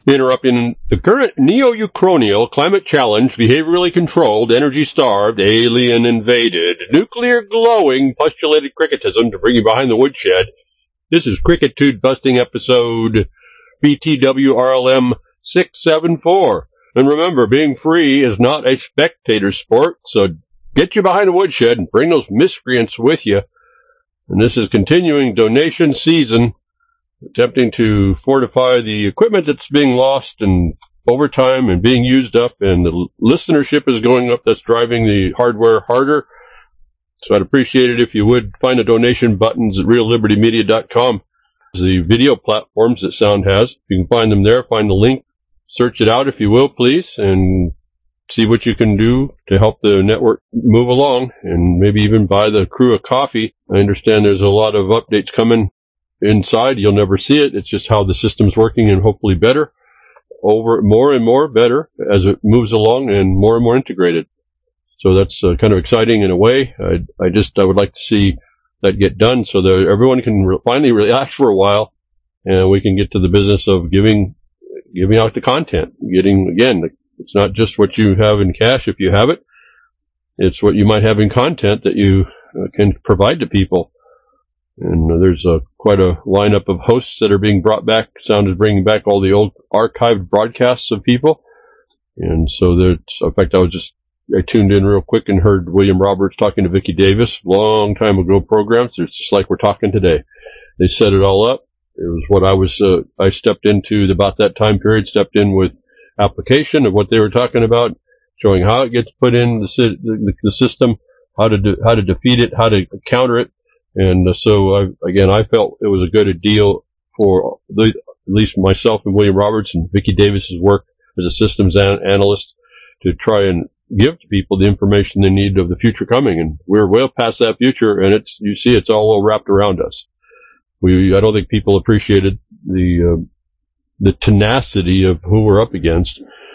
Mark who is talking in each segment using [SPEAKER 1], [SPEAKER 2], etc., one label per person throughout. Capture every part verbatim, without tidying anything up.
[SPEAKER 1] Interrupting the current neo-Uchronial climate challenge, behaviorally controlled, energy-starved, alien-invaded, nuclear-glowing, postulated cricketism to bring you behind the woodshed. This is Crickitude Busting episode B T W R L M six seven four. And remember, being free is not a spectator sport, so get you behind the woodshed and bring those miscreants with you. And this is continuing donation season, attempting to fortify the equipment that's being lost and over time and being used up, and the listenership is going up. That's driving the hardware harder. So I'd appreciate it if you would find the donation buttons at real liberty media dot com. The video platforms that Sound has, you can find them there. Find the link, search it out if you will, please, and see what you can do to help the network move along, and maybe even buy the crew a coffee. I understand there's a lot of updates coming inside. You'll never see it. It's just how the system's working, and hopefully better, over more and more better as it moves along and more and more integrated. So that's uh, kind of exciting in a way. I, I just I would like to see that get done so that everyone can re- finally relax for a while, and we can get to the business of giving giving out the content. Getting, again, it's not just what you have in cash if you have it. It's what you might have in content that you uh, can provide to people. And uh, there's uh, quite a lineup of hosts that are being brought back. Sound is bringing back all the old archived broadcasts of people. And so there's, in fact, I was just, I tuned in real quick and heard William Roberts talking to Vicki Davis, long time ago programs. It's just like we're talking today. They set it all up. It was what I was, uh, I stepped into about that time period, stepped in with application of what they were talking about, showing how it gets put in the, the, the system, how to do, how to defeat it, how to counter it. And uh, so, I, again, I felt it was a good a deal for the, at least myself and William Roberts and Vicki Davis's work as a systems an- analyst to try and give to people the information they need of the future coming. And we're well past that future, and it's, you see, it's all wrapped around us. We, I don't think people appreciated the, uh, the tenacity of who we're up against.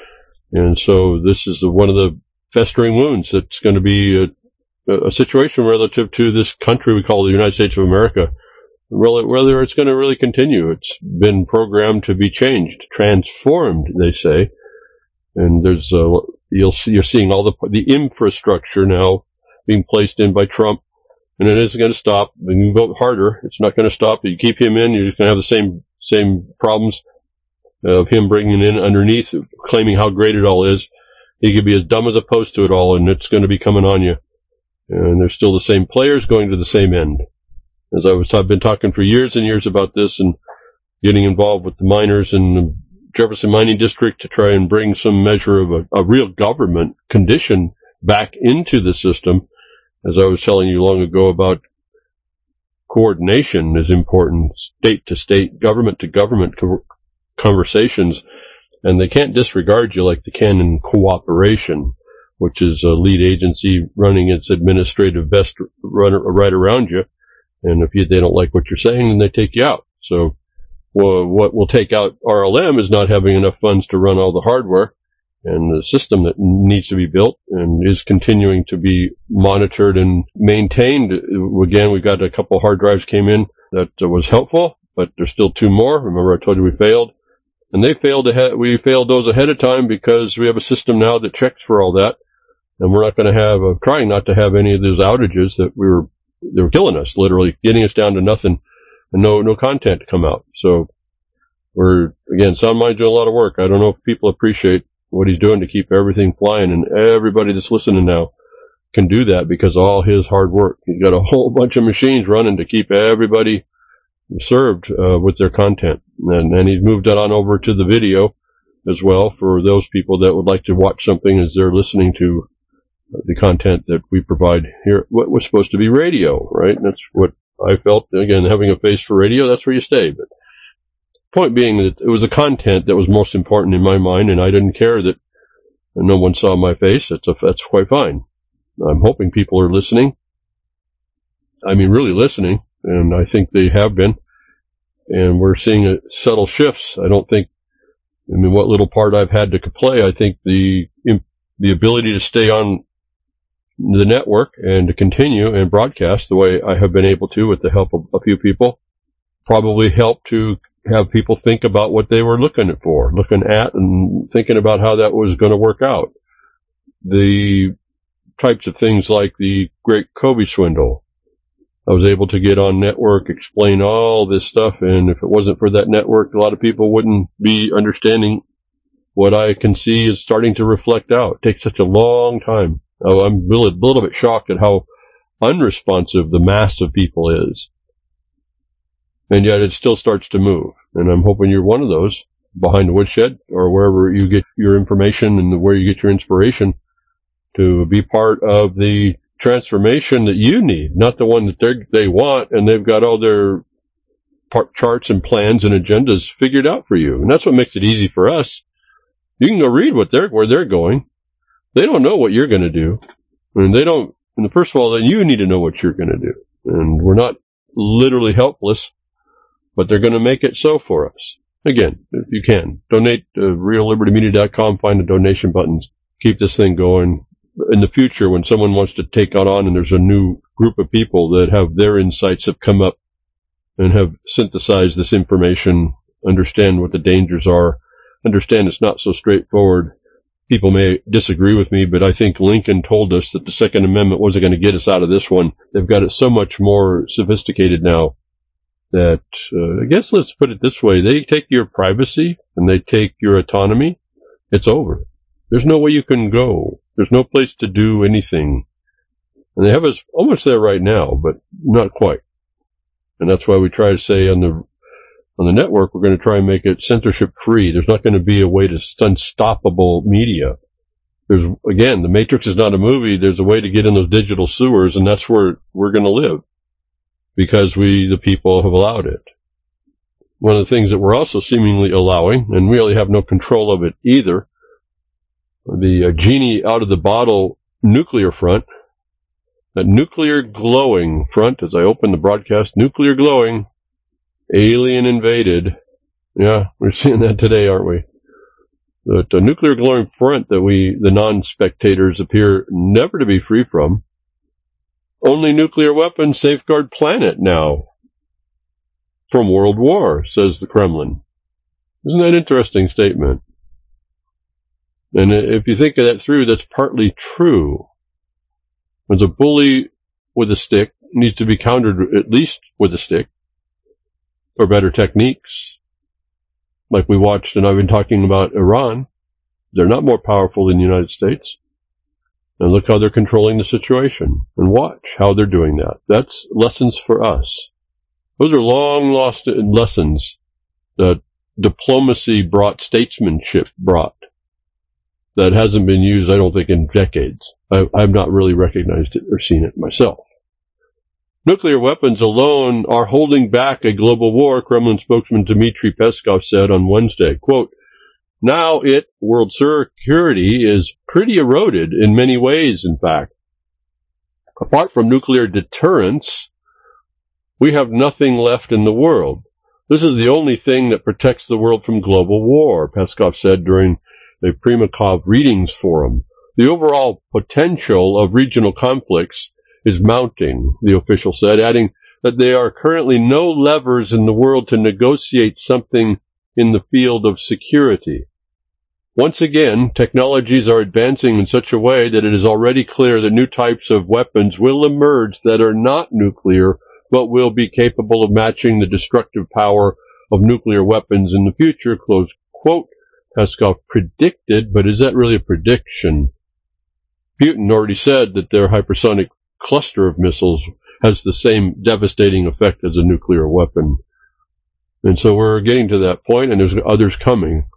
[SPEAKER 1] And so this is the, one of the festering wounds that's going to be a, a situation relative to this country we call the United States of America, whether it's going to really continue. It's been programmed to be changed, transformed, they say. And there's, uh, you'll see, you're seeing all the, the infrastructure now being placed in by Trump, and it isn't going to stop. When you vote harder, it's not going to stop. You keep him in, you're just going to have the same, same problems of him bringing in underneath, claiming how great it all is. He could be as dumb as opposed to it all, and it's going to be coming on you. And they're still the same players going to the same end. As I was, I've been talking for years and years about this and getting involved with the miners in the Jefferson Mining District to try and bring some measure of a, a real government condition back into the system. As I was telling you long ago about coordination is important, state to state, government to government co- conversations, and they can't disregard you like they can in cooperation, which is a lead agency running its administrative best run right around you. And if you, they don't like what you're saying, then they take you out. So well, what will take out R L M is not having enough funds to run all the hardware and the system that needs to be built and is continuing to be monitored and maintained. Again, we got a couple hard drives came in that was helpful, but there's still two more. Remember I told you we failed? And they failed ahead, we failed those ahead of time because we have a system now that checks for all that. And we're not going to have, uh, trying not to have any of those outages that we were, they were killing us, literally getting us down to nothing and no, no content to come out. So we're, again, SoundMind's doing a lot of work. I don't know if people appreciate what he's doing to keep everything flying, and everybody that's listening now can do that because of all his hard work. He's got a whole bunch of machines running to keep everybody served, uh, with their content. And, and he's moved that on over to the video as well for those people that would like to watch something as they're listening to the content that we provide here. What was supposed to be radio, right? And that's what I felt. Again, having a face for radio, that's where you stay. But point being that it was the content that was most important in my mind, and I didn't care that no one saw my face. That's a, that's quite fine. I'm hoping people are listening. I mean, really listening, and I think they have been. And we're seeing a subtle shifts. I don't think, I mean, what little part I've had to play, I think the the ability to stay on the network and to continue and broadcast the way I have been able to with the help of a few people probably helped to have people think about what they were looking for, looking at and thinking about how that was going to work out. The types of things like the Great Kobe swindle. I was able to get on network, explain all this stuff, and if it wasn't for that network, a lot of people wouldn't be understanding what I can see is starting to reflect out. It takes such a long time. Oh, I'm really a little bit shocked at how unresponsive the mass of people is. And yet it still starts to move. And I'm hoping you're one of those behind the woodshed or wherever you get your information and where you get your inspiration to be part of the transformation that you need, not the one that they they want, and they've got all their part charts and plans and agendas figured out for you. And that's what makes it easy for us. You can go read what they're where they're going. They don't know what you're going to do, and they don't. And first of all, then you need to know what you're going to do. And we're not literally helpless, but they're going to make it so for us. Again, if you can, donate to real liberty media dot com. Find the donation buttons. Keep this thing going. In the future, when someone wants to take it on and there's a new group of people that have their insights have come up and have synthesized this information, understand what the dangers are, understand it's not so straightforward. People may disagree with me, but I think Lincoln told us that the Second Amendment wasn't going to get us out of this one. They've got it so much more sophisticated now that, uh, I guess let's put it this way. They take your privacy and they take your autonomy. It's over. There's no way you can go. There's no place to do anything. And they have us almost there right now, but not quite. And that's why we try to say on the on the network, we're going to try and make it censorship free. There's not going to be a way to unstoppable media. There's, again, the Matrix is not a movie. There's a way to get in those digital sewers, and that's where we're going to live because we, the people, have allowed it. One of the things that we're also seemingly allowing, and we really have no control of it either, the uh, genie out of the bottle nuclear front, that nuclear glowing front, as I open the broadcast, nuclear glowing, alien invaded. Yeah, we're seeing that today, aren't we? That uh, nuclear glowing front that we, the non-spectators, appear never to be free from. Only nuclear weapons safeguard planet now from world war, says the Kremlin. Isn't that an interesting statement? And if you think of that through, that's partly true. As a bully with a stick needs to be countered at least with a stick or better techniques. Like we watched, and I've been talking about Iran. They're not more powerful than the United States. And look how they're controlling the situation. And watch how they're doing that. That's lessons for us. Those are long lost lessons that diplomacy brought, statesmanship brought. That hasn't been used, I don't think, in decades. I, I've not really recognized it or seen it myself. Nuclear weapons alone are holding back a global war, Kremlin spokesman Dmitry Peskov said on Wednesday. Quote, now it, world security, is pretty eroded in many ways, in fact. Apart from nuclear deterrence, we have nothing left in the world. This is the only thing that protects the world from global war, Peskov said during the Primakov Readings Forum. The overall potential of regional conflicts is mounting, the official said, adding that there are currently no levers in the world to negotiate something in the field of security. Once again, technologies are advancing in such a way that it is already clear that new types of weapons will emerge that are not nuclear, but will be capable of matching the destructive power of nuclear weapons in the future, close quote. Peskov predicted, but is that really a prediction? Putin already said that their hypersonic cluster of missiles has the same devastating effect as a nuclear weapon. And so we're getting to that point, and there's others coming.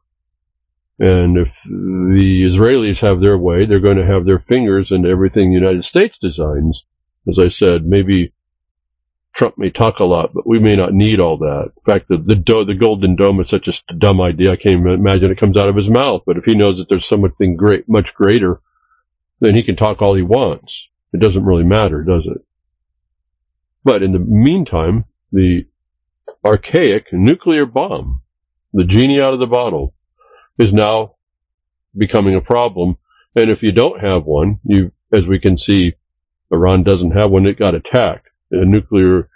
[SPEAKER 1] And if the Israelis have their way, they're going to have their fingers in everything the United States designs. As I said, maybe Trump may talk a lot, but we may not need all that. In fact, the the, do- the Golden Dome is such a dumb idea, I can't even imagine it comes out of his mouth. But if he knows that there's something great, much greater, then he can talk all he wants. It doesn't really matter, does it? But in the meantime, the archaic nuclear bomb, the genie out of the bottle, is now becoming a problem. And if you don't have one, you, as we can see, Iran doesn't have one, it got attacked. A nuclear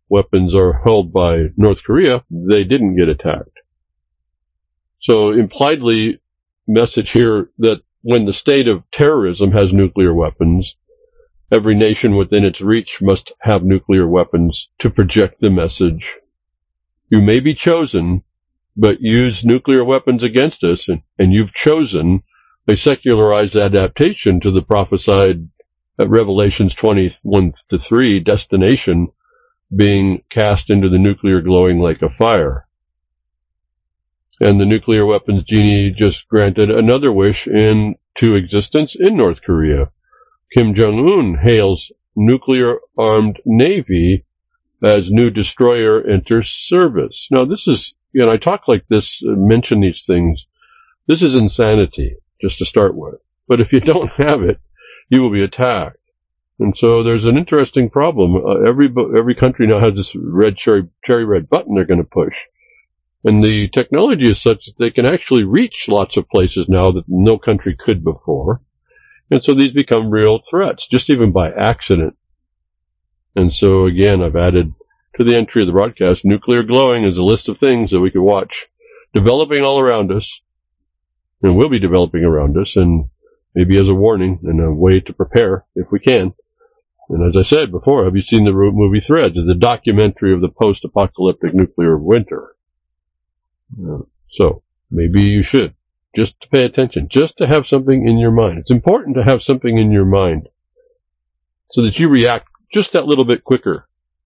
[SPEAKER 1] weapons are held by North Korea, they didn't get attacked. So impliedly, message here that when the state of terrorism has nuclear weapons, every nation within its reach must have nuclear weapons to project the message. You may be chosen, but use nuclear weapons against us, and, and you've chosen a secularized adaptation to the prophesied at Revelations twenty-one to three destination being cast into the nuclear glowing lake of fire. And the nuclear weapons genie just granted another wish into existence in North Korea. Kim Jong-un hails nuclear-armed Navy as new destroyer enters service. Now, this is, you know, I talk like this, uh, mention these things. This is insanity, just to start with. But if you don't have it, you will be attacked. And so there's an interesting problem. Uh, every every country now has this red cherry, cherry red button they're going to push. And the technology is such that they can actually reach lots of places now that no country could before. And so these become real threats, just even by accident. And so, again, I've added to the entry of the broadcast, nuclear glowing is a list of things that we could watch developing all around us, and will be developing around us, and maybe as a warning and a way to prepare if we can. And as I said before, have you seen the movie Threads? It's a documentary of the post-apocalyptic nuclear winter. Uh, so, maybe you should. Just to pay attention. Just to have something in your mind. It's important to have something in your mind so that you react just that little bit quicker.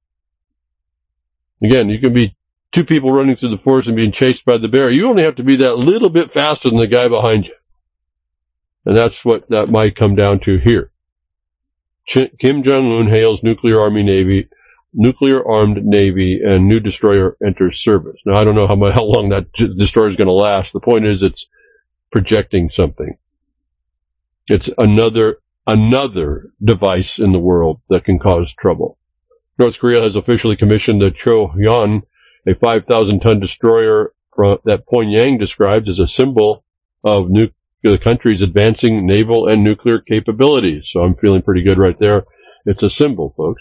[SPEAKER 1] Again, you can be two people running through the forest and being chased by the bear. You only have to be that little bit faster than the guy behind you. And that's what that might come down to here. Ch- Kim Jong-un hails nuclear army navy, nuclear-armed navy, and new destroyer enters service. Now, I don't know how, much, how long that j- destroyer is going to last. The point is it's projecting something. It's another another device in the world that can cause trouble. North Korea has officially commissioned the Chohyun, a five thousand ton destroyer that Pyongyang describes as a symbol of nu- the country's advancing naval and nuclear capabilities. So I'm feeling pretty good right there. It's a symbol, folks.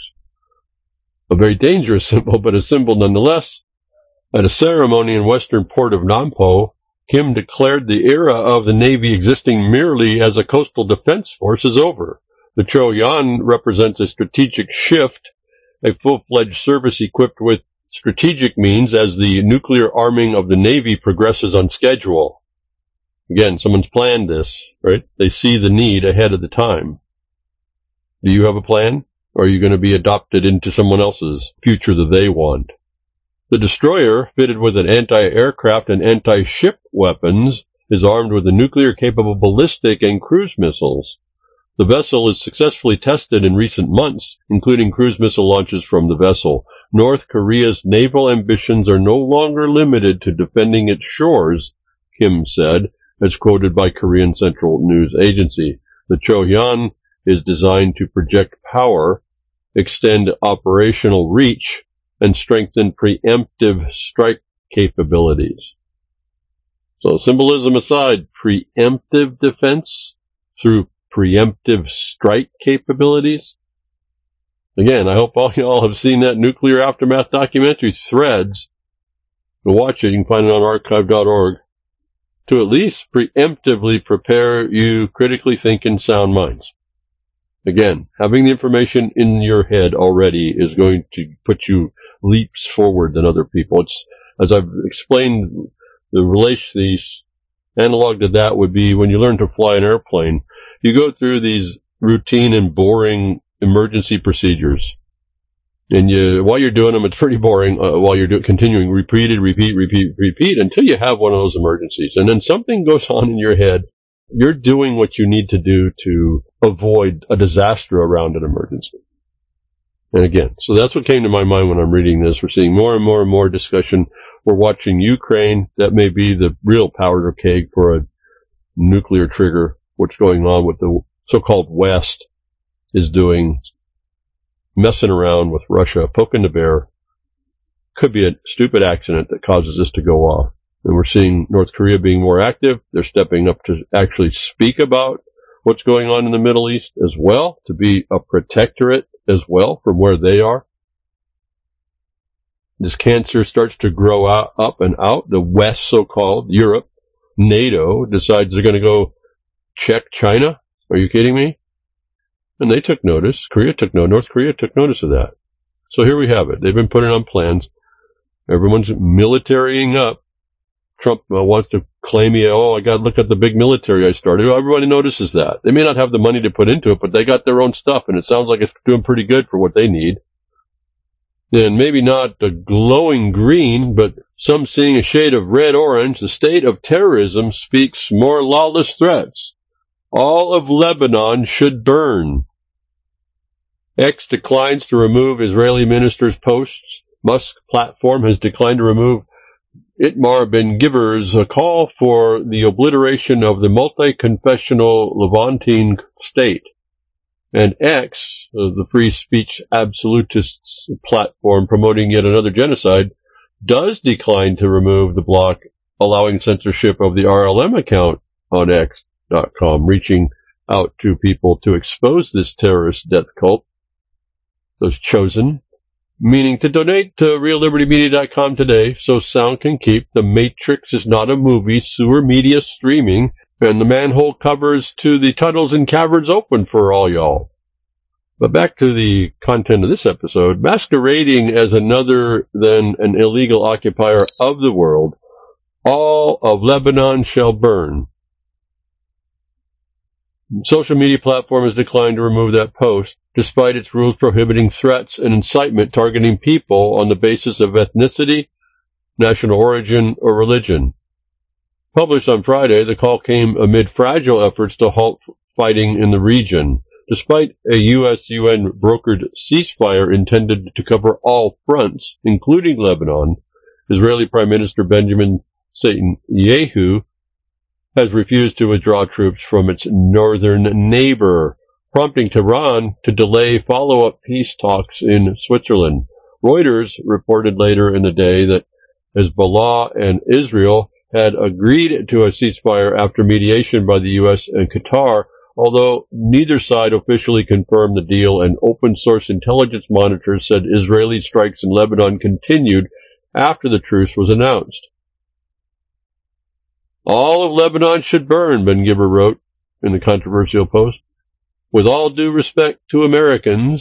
[SPEAKER 1] A very dangerous symbol, but a symbol nonetheless. At a ceremony in western port of Nampo, Kim declared the era of the Navy existing merely as a coastal defense force is over. The Chohyun represents a strategic shift, a full-fledged service equipped with strategic means as the nuclear arming of the Navy progresses on schedule. Again, someone's planned this, right? They see the need ahead of the time. Do you have a plan? Or are you going to be adopted into someone else's future that they want? The destroyer, fitted with an anti-aircraft and anti-ship weapons, is armed with a nuclear-capable ballistic and cruise missiles. The vessel is successfully tested in recent months, including cruise missile launches from the vessel. North Korea's naval ambitions are no longer limited to defending its shores, Kim said, as quoted by Korean Central News Agency. The Chohyun is designed to project power, extend operational reach, and strengthen preemptive strike capabilities. So symbolism aside, preemptive defense through preemptive strike capabilities. Again, I hope all y'all have seen that Nuclear Aftermath documentary, Threads. To watch it, you can find it on archive dot org. To at least preemptively prepare you critically thinking sound minds. Again, having the information in your head already is going to put you leaps forward than other people. It's, as I've explained, the relation, the analog to that would be when you learn to fly an airplane, you go through these routine and boring emergency procedures. And you, while you're doing them, it's pretty boring, uh, while you're do, continuing, repeated, repeat, repeat, repeat, until you have one of those emergencies. And then something goes on in your head. You're doing what you need to do to avoid a disaster around an emergency. And again, so that's what came to my mind when I'm reading this. We're seeing more and more and more discussion. We're watching Ukraine. That may be the real powder keg for a nuclear trigger. What's going on with the so-called West is doing, messing around with Russia, poking the bear. Could be a stupid accident that causes this to go off. And we're seeing North Korea being more active. They're stepping up to actually speak about what's going on in the Middle East as well, to be a protectorate as well from where they are. this cancer starts to grow out, up and out, the West, so-called, Europe, NATO, decides they're going to go check China. Are you kidding me? And they took notice. Korea took notice. North Korea took notice of that. So here we have it. They've been putting on plans. Everyone's militarying up. Trump uh, wants to claim, oh, I got to look at the big military I started. Well, everybody notices that. They may not have the money to put into it, but they got their own stuff, and it sounds like it's doing pretty good for what they need. And maybe not the glowing green, but some seeing a shade of red-orange, the state of terrorism speaks more lawless threats. All of Lebanon should burn. X declines to remove Israeli minister's posts. Musk platform has declined to remove Itamar Ben-Gvir's a call for the obliteration of the multi-confessional Levantine state. And X, uh, the free speech absolutists platform promoting yet another genocide, does decline to remove the block allowing censorship of the R L M account on X dot com, reaching out to people to expose this terrorist death cult. Those chosen, meaning to donate to real liberty media dot com today so sound can keep. The Matrix is not a movie, sewer media streaming, and the manhole covers to the tunnels and caverns open for all y'all. But back to the content of this episode. Masquerading as another than an illegal occupier of the world, all of Lebanon shall burn. Social media platform has declined to remove that post, despite its rules prohibiting threats and incitement targeting people on the basis of ethnicity, national origin, or religion. Published on Friday, the call came amid fragile efforts to halt fighting in the region. Despite a U S U N brokered ceasefire intended to cover all fronts, including Lebanon, Israeli Prime Minister Benjamin Netanyahu has refused to withdraw troops from its northern neighbor, prompting Tehran to delay follow-up peace talks in Switzerland. Reuters reported later in the day that Hezbollah and Israel had agreed to a ceasefire after mediation by the U S and Qatar, although neither side officially confirmed the deal, and open-source intelligence monitors said Israeli strikes in Lebanon continued after the truce was announced. All of Lebanon should burn, Ben-Gvir wrote in the controversial post, with all due respect to Americans.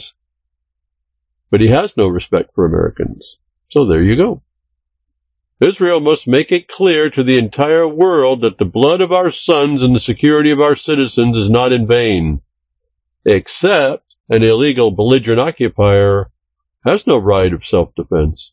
[SPEAKER 1] But he has no respect for Americans. So there you go. Israel must make it clear to the entire world that the blood of our sons and the security of our citizens is not in vain, except an illegal belligerent occupier has no right of self-defense.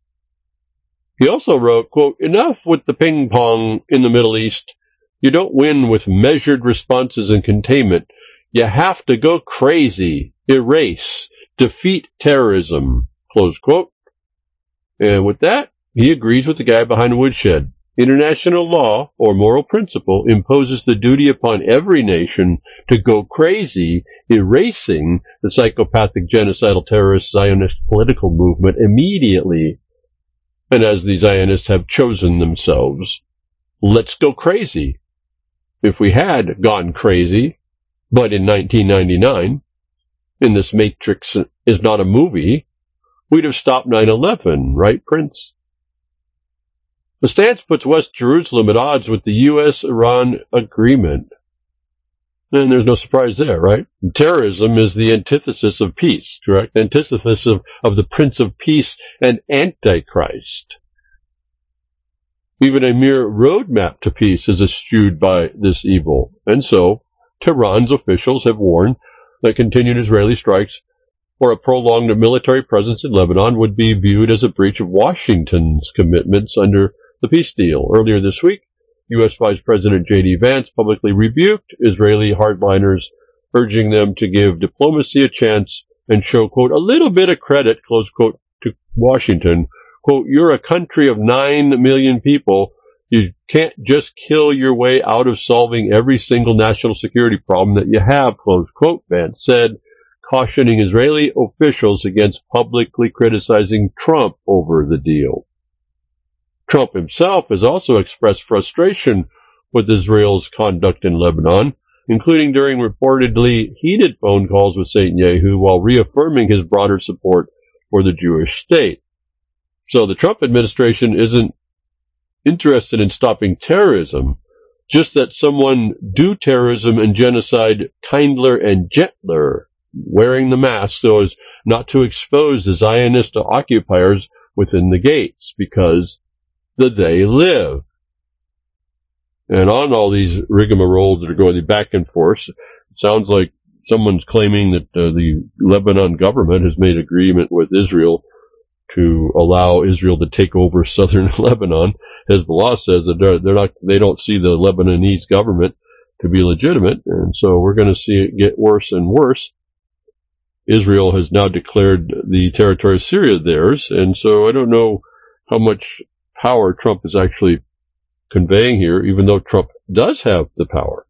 [SPEAKER 1] He also wrote, quote, enough with the ping-pong in the Middle East. You don't win with measured responses and containment. You have to go crazy, erase, defeat terrorism, close quote. And with that, he agrees with the guy behind the woodshed. International law, or moral principle, imposes the duty upon every nation to go crazy, erasing the psychopathic genocidal terrorist Zionist political movement immediately. And as the Zionists have chosen themselves, let's go crazy. If we had gone crazy, but in nineteen ninety-nine, and this Matrix is not a movie, we'd have stopped nine eleven, right, Prince? The stance puts West Jerusalem at odds with the U S Iran agreement. And there's no surprise there, right? Terrorism is the antithesis of peace, correct? Antithesis of, of the Prince of Peace and Antichrist. Even a mere roadmap to peace is eschewed by this evil. And so, Tehran's officials have warned that continued Israeli strikes or a prolonged military presence in Lebanon would be viewed as a breach of Washington's commitments under the peace deal. Earlier this week, U S Vice President J D Vance publicly rebuked Israeli hardliners, urging them to give diplomacy a chance and show, quote, a little bit of credit, close quote, to Washington. Quote, you're a country of nine million people. You can't just kill your way out of solving every single national security problem that you have, close quote, Vance said, cautioning Israeli officials against publicly criticizing Trump over the deal. Trump himself has also expressed frustration with Israel's conduct in Lebanon, including during reportedly heated phone calls with Netanyahu while reaffirming his broader support for the Jewish state. So the Trump administration isn't interested in stopping terrorism, just that someone do terrorism and genocide kindler and gentler, wearing the mask so as not to expose the Zionist occupiers within the gates, because the they live. And on all these rigmaroles that are going back and forth, it sounds like someone's claiming that uh, the Lebanon government has made agreement with Israel to allow Israel to take over southern Lebanon. Hezbollah says that they're, they're not, they don't see the Lebanese government to be legitimate, and so we're going to see it get worse and worse. Israel has now declared the territory of Syria theirs, and so I don't know how much power Trump is actually conveying here, even though Trump does have the power.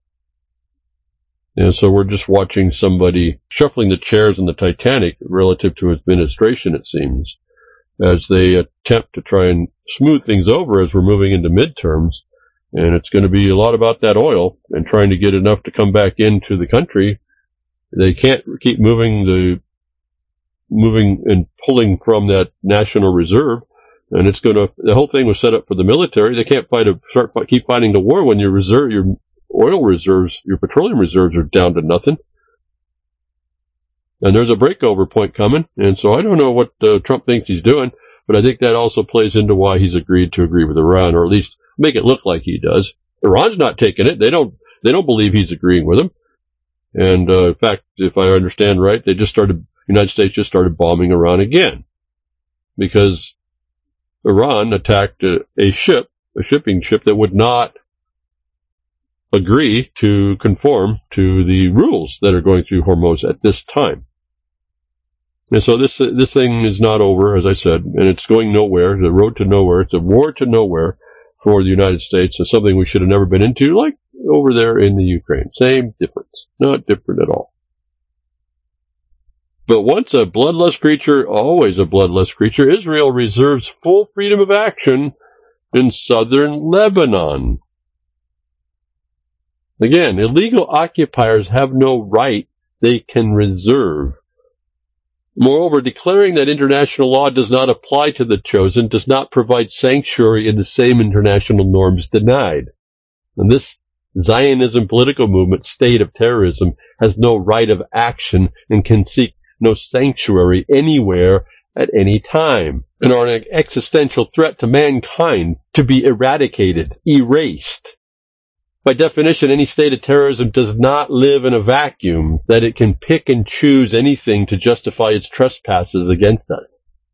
[SPEAKER 1] And so we're just watching somebody shuffling the chairs in the Titanic relative to his administration, it seems, as they attempt to try and smooth things over as we're moving into midterms. And it's going to be a lot about that oil and trying to get enough to come back into the country. They can't keep moving the, moving and pulling from that National Reserve. And it's going to, the whole thing was set up for the military. They can't fight a, start, keep fighting the war when your reserve, your oil reserves, your petroleum reserves are down to nothing. And there's a breakover point coming. And so I don't know what uh, Trump thinks he's doing, but I think that also plays into why he's agreed to agree with Iran, or at least make it look like he does. Iran's not taking it. They don't, they don't believe he's agreeing with them. And, uh, in fact, if I understand right, they just started, the United States just started bombing Iran again because Iran attacked a, a ship, a shipping ship that would not agree to conform to the rules that are going through Hormuz at this time. And so this, uh, this thing is not over, as I said, and it's going nowhere. The road to nowhere. It's a war to nowhere for the United States. It's something we should have never been into, like over there in the Ukraine. Same difference. Not different at all. But once a bloodless creature, always a bloodless creature, Israel reserves full freedom of action in southern Lebanon. Again, illegal occupiers have no right they can reserve. Moreover, declaring that international law does not apply to the chosen does not provide sanctuary in the same international norms denied. And this Zionism political movement, state of terrorism, has no right of action and can seek no sanctuary anywhere at any time, and are an existential threat to mankind to be eradicated, erased. By definition, any state of terrorism does not live in a vacuum, that it can pick and choose anything to justify its trespasses against us.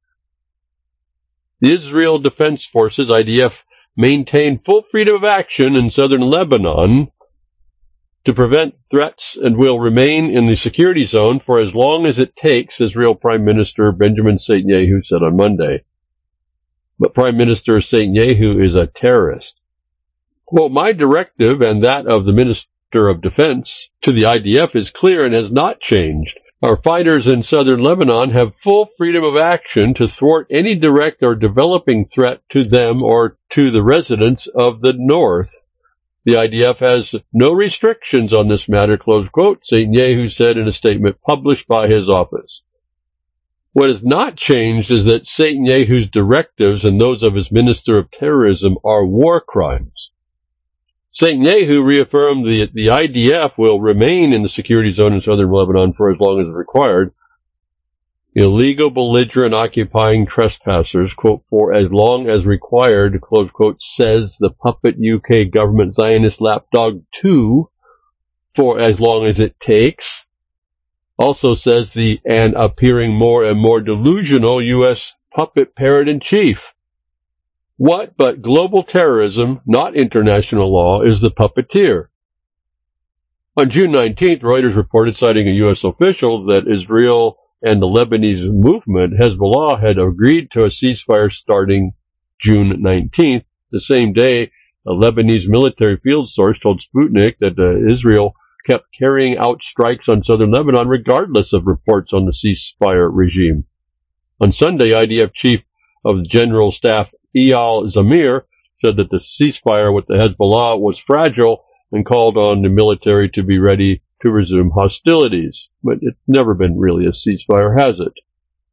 [SPEAKER 1] The Israel Defense Forces, I D F, maintain full freedom of action in southern Lebanon to prevent threats and will remain in the security zone for as long as it takes, Israel Prime Minister Benjamin Netanyahu said on Monday. But Prime Minister Netanyahu is a terrorist. Well, my directive and that of the Minister of Defense to the I D F is clear and has not changed. Our fighters in southern Lebanon have full freedom of action to thwart any direct or developing threat to them or to the residents of the north. The I D F has no restrictions on this matter, close quote, Netanyahu said in a statement published by his office. What has not changed is that Netanyahu's directives and those of his Minister of Terrorism are war crimes. Netanyahu reaffirmed that the I D F will remain in the security zone in southern Lebanon for as long as required. Illegal, belligerent, occupying trespassers, quote, for as long as required, close quote, says the puppet U K government Zionist lapdog two, for as long as it takes. Also says the, and appearing more and more delusional U S puppet parrot-in-chief. What but global terrorism, not international law, is the puppeteer? On June nineteenth, Reuters reported, citing a U S official, that Israel and the Lebanese movement, Hezbollah, had agreed to a ceasefire starting June nineteenth. The same day, a Lebanese military field source told Sputnik that uh, Israel kept carrying out strikes on southern Lebanon regardless of reports on the ceasefire regime. On Sunday, I D F Chief of the General Staff Eyal Zamir said that the ceasefire with the Hezbollah was fragile and called on the military to be ready to resume hostilities. But it's never been really a ceasefire, has it?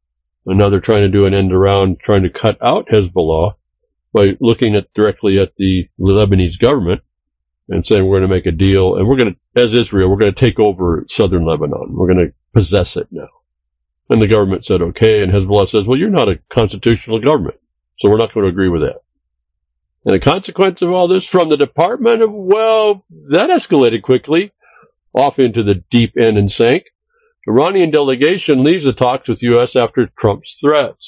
[SPEAKER 1] And now they're trying to do an end around, trying to cut out Hezbollah by looking at directly at the Lebanese government and saying we're going to make a deal, and we're going to, as Israel, we're going to take over southern Lebanon. We're going to possess it now. And the government said, okay, and Hezbollah says, well, you're not a constitutional government, so we're not going to agree with that. And the consequence of all this from the Department of, well, that escalated quickly off into the deep end and sank. The Iranian delegation leaves the talks with U S after Trump's threats.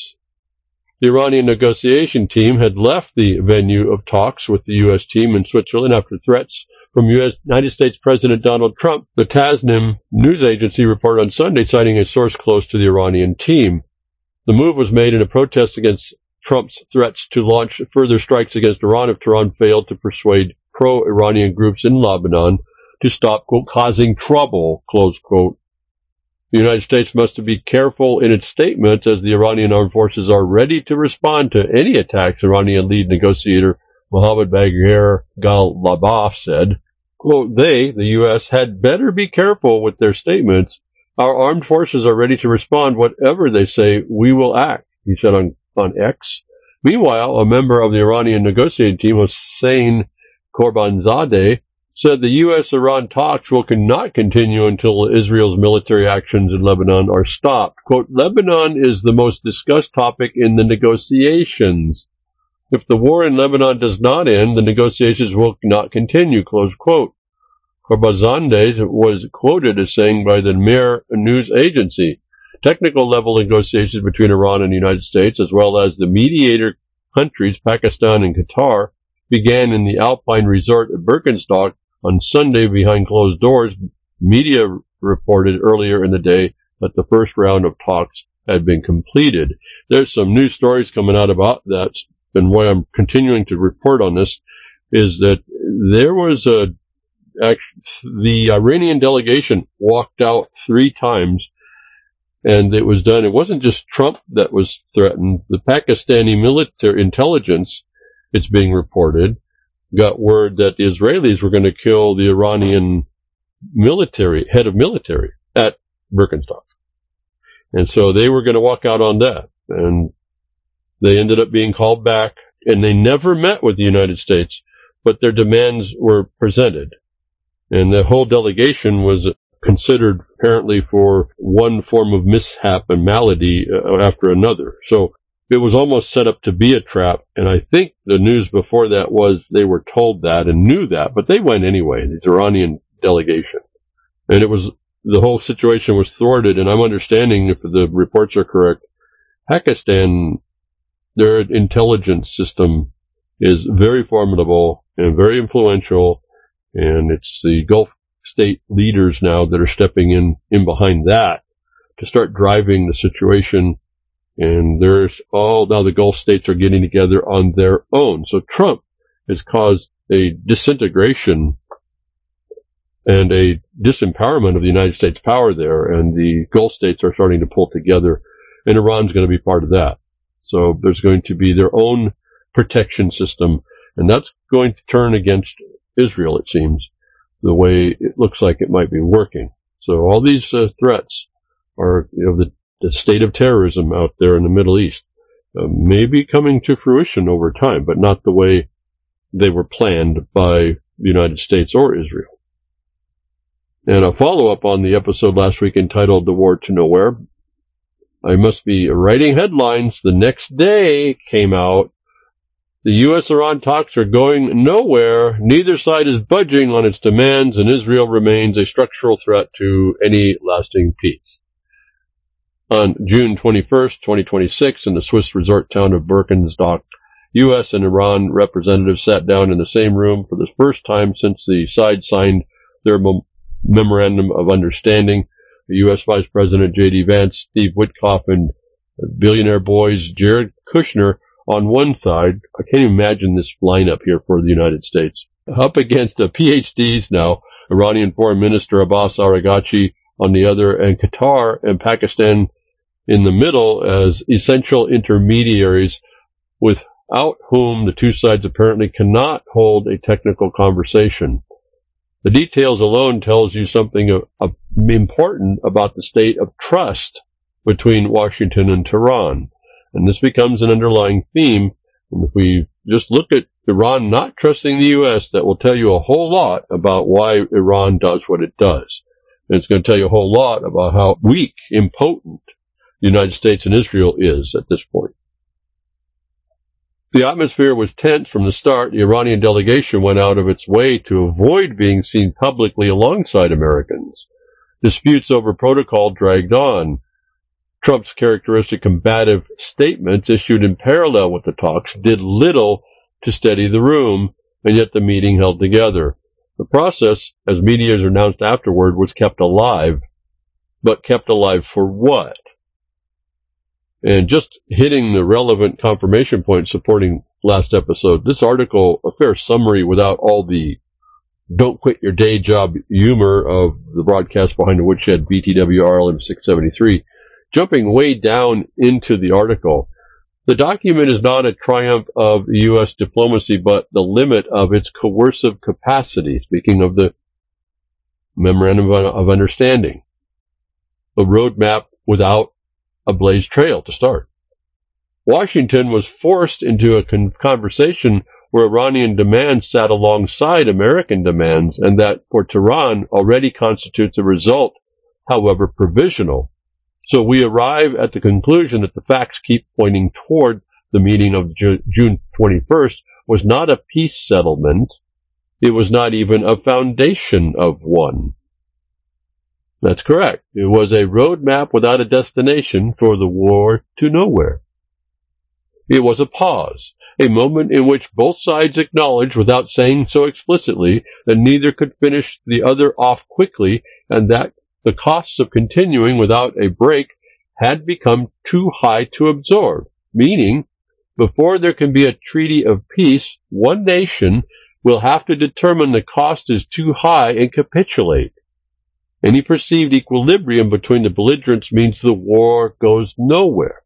[SPEAKER 1] The Iranian negotiation team had left the venue of talks with the U S team in Switzerland after threats from U S United States President Donald Trump. The Tasnim news agency reported on Sunday, citing a source close to the Iranian team. The move was made in a protest against Trump's threats to launch further strikes against Iran if Tehran failed to persuade pro-Iranian groups in Lebanon to stop, quote, causing trouble, close quote. The United States must be careful in its statements as the Iranian armed forces are ready to respond to any attacks, Iranian lead negotiator Mohammad Bagher Ghalibaf said. Quote, they, the U S, had better be careful with their statements. Our armed forces are ready to respond. Whatever they say, we will act, he said on, on X. Meanwhile, a member of the Iranian negotiating team, Hossein Korbanzadeh, said the U S Iran talks will not continue until Israel's military actions in Lebanon are stopped. Quote, Lebanon is the most discussed topic in the negotiations. If the war in Lebanon does not end, the negotiations will not continue, close quote. Korbanzadeh was quoted as saying by the Mir news agency, technical level negotiations between Iran and the United States, as well as the mediator countries, Pakistan and Qatar, began in the Alpine resort at Birkenstock on Sunday behind closed doors. Media reported earlier in the day that the first round of talks had been completed. There's some news stories coming out about that, and why I'm continuing to report on this is that there was a, the Iranian delegation walked out three times, and it was done. It wasn't just Trump that was threatened. The Pakistani military intelligence, it's being reported, got word that the Israelis were going to kill the Iranian military, head of military at Birkenstock. And so they were going to walk out on that. And they ended up being called back, and they never met with the United States, but their demands were presented. And the whole delegation was considered apparently for one form of mishap and malady after another. So it was almost set up to be a trap, and I think the news before that was they were told that and knew that, but they went anyway, the Iranian delegation. And it was, the whole situation was thwarted, and I'm understanding, if the reports are correct, Pakistan, their intelligence system is very formidable and very influential, and it's the Gulf state leaders now that are stepping in, in behind that to start driving the situation. And there's all, now the Gulf states are getting together on their own. So Trump has caused a disintegration and a disempowerment of the United States power there, and the Gulf states are starting to pull together, and Iran's going to be part of that. So there's going to be their own protection system, and that's going to turn against Israel, it seems, the way it looks like it might be working. So all these uh, threats are, you know, the The state of terrorism out there in the Middle East uh, may be coming to fruition over time, but not the way they were planned by the United States or Israel. And a follow-up on the episode last week entitled The War to Nowhere. I must be writing headlines. The next day came out, the U S Iran talks are going nowhere. Neither side is budging on its demands, and Israel remains a structural threat to any lasting peace. On June twenty-first, twenty twenty-six, in the Swiss resort town of Birkenstock, U S and Iran representatives sat down in the same room for the first time since the sides signed their mem- memorandum of understanding. The U S Vice President J D Vance, Steve Witkoff, and billionaire boys Jared Kushner on one side. I can't even imagine this lineup here for the United States. Up against the PhDs now, Iranian Foreign Minister Abbas Araghchi on the other, and Qatar and Pakistan in the middle as essential intermediaries without whom the two sides apparently cannot hold a technical conversation. The details alone tells you something of, of important about the state of trust between Washington and Tehran. And this becomes an underlying theme. And if we just look at Iran not trusting the U S, that will tell you a whole lot about why Iran does what it does. And it's going to tell you a whole lot about how weak, impotent the United States and Israel is at this point. The atmosphere was tense from the start. The Iranian delegation went out of its way to avoid being seen publicly alongside Americans. Disputes over protocol dragged on. Trump's characteristic combative statements issued in parallel with the talks did little to steady the room, and yet the meeting held together. The process, as media announced afterward, was kept alive. But kept alive for what? And just hitting the relevant confirmation points supporting last episode, this article, a fair summary without all the don't quit your day job humor of the broadcast behind the woodshed, B T W R L M six seventy-three, jumping way down into the article. The document is not a triumph of U S diplomacy, but the limit of its coercive capacity, speaking of the Memorandum of Understanding. A roadmap without a blaze trail to start. Washington was forced into a con- conversation where Iranian demands sat alongside American demands, and that for Tehran already constitutes a result, however provisional. So we arrive at the conclusion that the facts keep pointing toward the meeting of Ju- June twenty-first was not a peace settlement. It was not even a foundation of one. That's correct. It was a roadmap without a destination for the war to nowhere. It was a pause, a moment in which both sides acknowledged without saying so explicitly that neither could finish the other off quickly, and that the costs of continuing without a break had become too high to absorb, meaning before there can be a treaty of peace, one nation will have to determine the cost is too high and capitulate. Any perceived equilibrium between the belligerents means the war goes nowhere.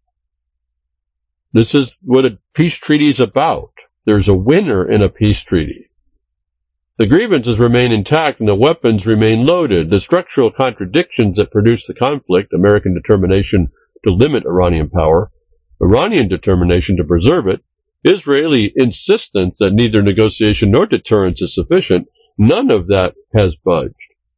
[SPEAKER 1] This is what a peace treaty is about. There's a winner in a peace treaty. The grievances remain intact and the weapons remain loaded. The structural contradictions that produce the conflict, American determination to limit Iranian power, Iranian determination to preserve it, Israeli insistence that neither negotiation nor deterrence is sufficient, none of that has budged.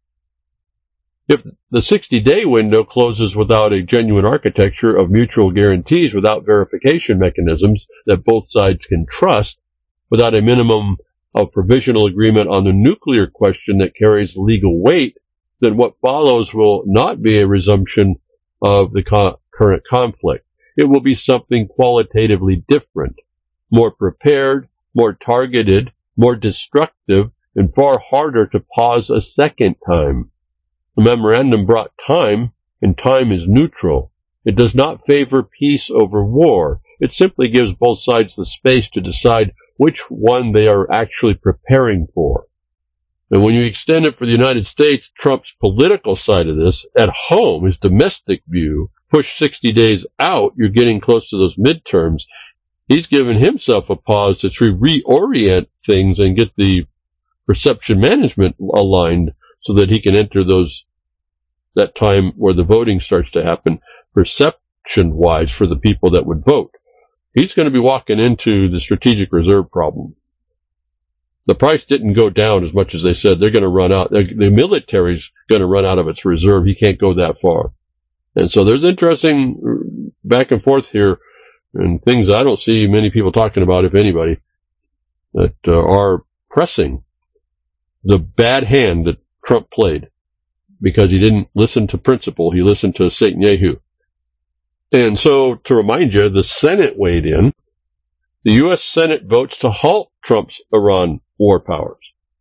[SPEAKER 1] If the sixty-day window closes without a genuine architecture of mutual guarantees, without verification mechanisms that both sides can trust, without a minimum of provisional agreement on the nuclear question that carries legal weight, then what follows will not be a resumption of the co- current conflict. It will be something qualitatively different, more prepared, more targeted, more destructive, and far harder to pause a second time. The memorandum brought time, and time is neutral. It does not favor peace over war. It simply gives both sides the space to decide which one they are actually preparing for. And when you extend it for the United States, Trump's political side of this, at home, his domestic view, push sixty days out, you're getting close to those midterms. He's given himself a pause to reorient things and get the perception management aligned so that he can enter those that time where the voting starts to happen perception-wise for the people that would vote. He's going to be walking into the strategic reserve problem. The price didn't go down as much as they said. They're going to run out. The military's going to run out of its reserve. He can't go that far. And so there's interesting back and forth here and things I don't see many people talking about, if anybody, that uh, are pressing the bad hand that Trump played because he didn't listen to principle. He listened to Satan Yehu. And so, to remind you, the Senate weighed in. The U S Senate votes to halt Trump's Iran war powers.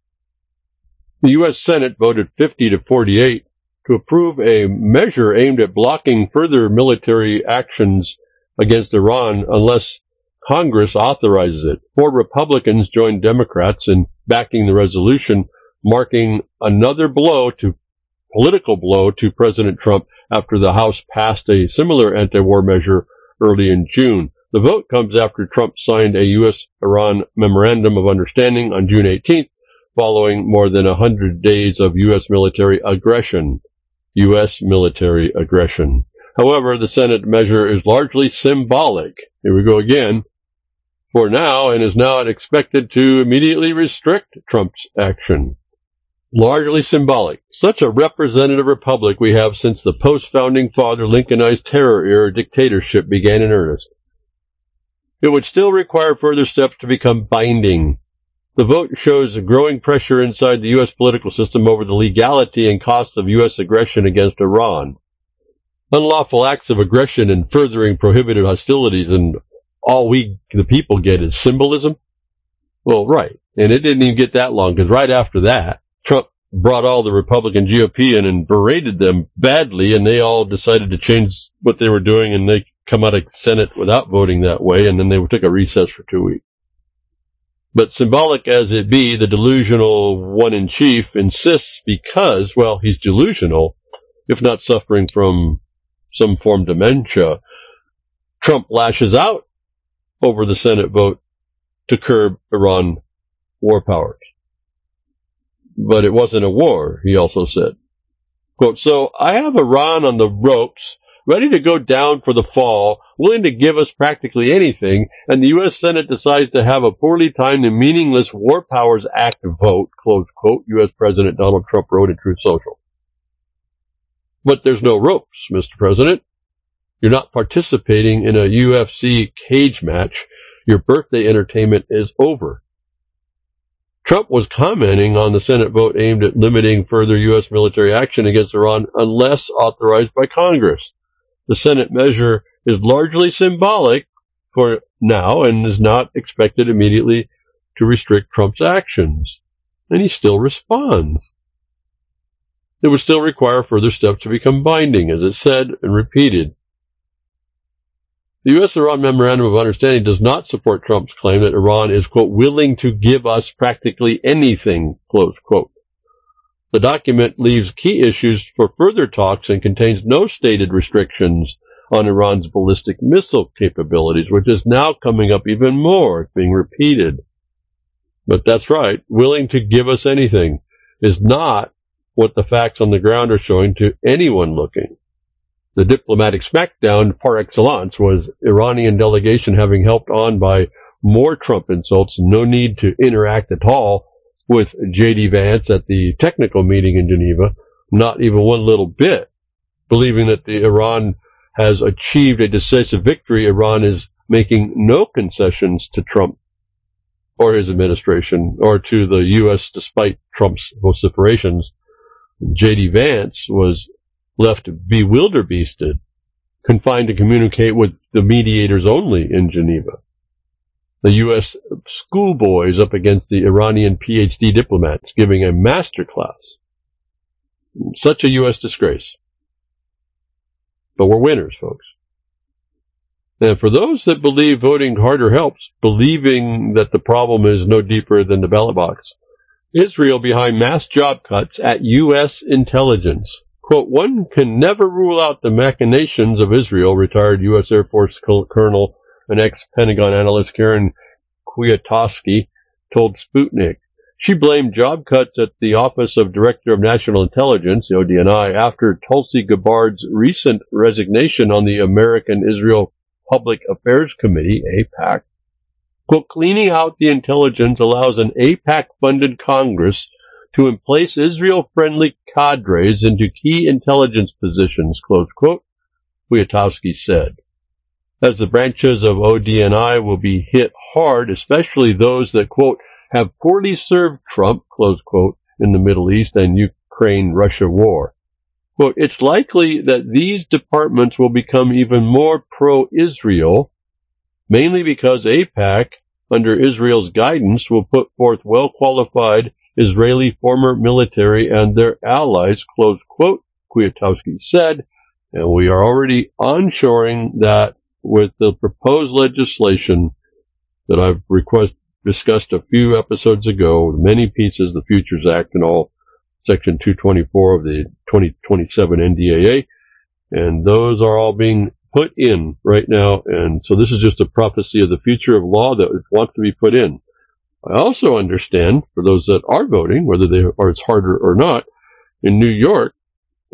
[SPEAKER 1] The U S Senate voted fifty to forty-eight to approve a measure aimed at blocking further military actions against Iran unless Congress authorizes it. Four Republicans joined Democrats in backing the resolution, marking another blow to political blow to President Trump after the House passed a similar anti-war measure early in June. The vote comes after Trump signed a U S Iran Memorandum of Understanding on June eighteenth, following more than one hundred days of U S military aggression. U S military aggression. However, the Senate measure is largely symbolic. Here we go again. For now, and is now expected to immediately restrict Trump's action. Largely symbolic. Such a representative republic we have since the post-founding father Lincolnized terror era dictatorship began in earnest. It would still require further steps to become binding. The vote shows a growing pressure inside the U S political system over the legality and cost of U S aggression against Iran. Unlawful acts of aggression and furthering prohibited hostilities, and all we, the people, get is symbolism? Well, right. And it didn't even get that long, because right after that, Trump brought all the Republican G O P in and berated them badly, and they all decided to change what they were doing, and they come out of Senate without voting that way, and then they took a recess for two weeks. But symbolic as it be, the delusional one-in-chief insists because, well, he's delusional, if not suffering from some form of dementia. Trump lashes out over the Senate vote to curb Iran war powers. But it wasn't a war, he also said. Quote, so I have Iran on the ropes, ready to go down for the fall, willing to give us practically anything, and the U S Senate decides to have a poorly timed and meaningless War Powers Act vote, close quote, U S President Donald Trump wrote in Truth Social. But there's no ropes, Mister President. You're not participating in a U F C cage match. Your birthday entertainment is over. Trump was commenting on the Senate vote aimed at limiting further U S military action against Iran unless authorized by Congress. The Senate measure is largely symbolic for now and is not expected immediately to restrict Trump's actions. And he still responds. It would still require further steps to become binding, as it said and repeated. The U S-Iran Memorandum of Understanding does not support Trump's claim that Iran is, quote, willing to give us practically anything, close quote. The document leaves key issues for further talks and contains no stated restrictions on Iran's ballistic missile capabilities, which is now coming up even more. It's being repeated. But that's right. Willing to give us anything is not what the facts on the ground are showing to anyone looking. The diplomatic smackdown par excellence was Iranian delegation having helped on by more Trump insults, no need to interact at all with J D Vance at the technical meeting in Geneva, not even one little bit, believing that the Iran has achieved a decisive victory. Iran is making no concessions to Trump or his administration or to the U S despite Trump's vociferations. J D Vance was left bewilderbeasted, confined to communicate with the mediators only in Geneva. The U S schoolboys up against the Iranian P H D diplomats giving a master class. Such a U S disgrace. But we're winners, folks. And for those that believe voting harder helps, believing that the problem is no deeper than the ballot box, Israel behind mass job cuts at U S intelligence. Quote, one can never rule out the machinations of Israel, retired U S Air Force Colonel and ex-Pentagon analyst Karen Kwiatkowski told Sputnik. She blamed job cuts at the Office of Director of National Intelligence, the O D N I, after Tulsi Gabbard's recent resignation on the American-Israel Public Affairs Committee, AIPAC. Quote, cleaning out the intelligence allows an AIPAC-funded Congress to emplace Israel-friendly cadres into key intelligence positions, close quote, Kwiatkowski said. As the branches of O D N I will be hit hard, especially those that, quote, have poorly served Trump, close quote, in the Middle East and Ukraine-Russia war. Quote, it's likely that these departments will become even more pro-Israel, mainly because AIPAC, under Israel's guidance, will put forth well-qualified Israeli former military and their allies, close quote, Kwiatkowski said, and we are already onshoring that with the proposed legislation that I've request, discussed a few episodes ago, many pieces, the Futures Act and all, Section two twenty-four of the twenty twenty-seven N D A A, and those are all being put in right now, and so this is just a prophecy of the future of law that wants to be put in. I also understand, for those that are voting, whether they are it's harder or not, in New York,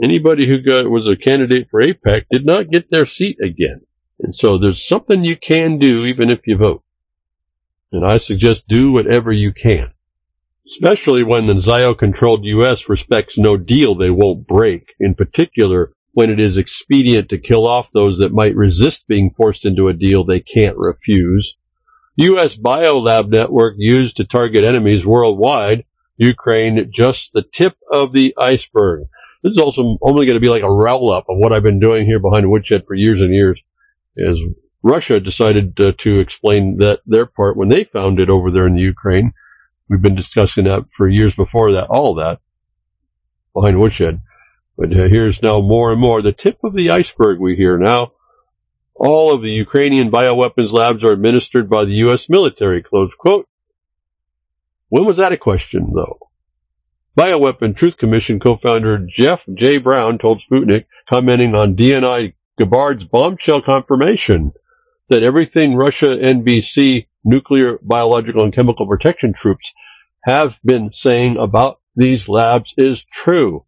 [SPEAKER 1] anybody who got, was a candidate for AIPAC did not get their seat again. And so there's something you can do even if you vote. And I suggest do whatever you can, especially when the Z I O-controlled U S respects no deal they won't break, in particular when it is expedient to kill off those that might resist being forced into a deal they can't refuse. U S Biolab network used to target enemies worldwide. Ukraine, just the tip of the iceberg. This is also only going to be like a roll-up of what I've been doing here behind the woodshed for years and years, as Russia decided uh, to explain that their part when they found it over there in the Ukraine. We've been discussing that for years before that, all that, behind the woodshed. But uh, here's now more and more the tip of the iceberg we hear now. All of the Ukrainian bioweapons labs are administered by the U S military, close quote. When was that a question, though? Bioweapon Truth Commission co-founder Jeff J. Brown told Sputnik, commenting on D N I Gabbard's bombshell confirmation that everything Russia N B C, nuclear, biological, and chemical protection troops have been saying about these labs is true.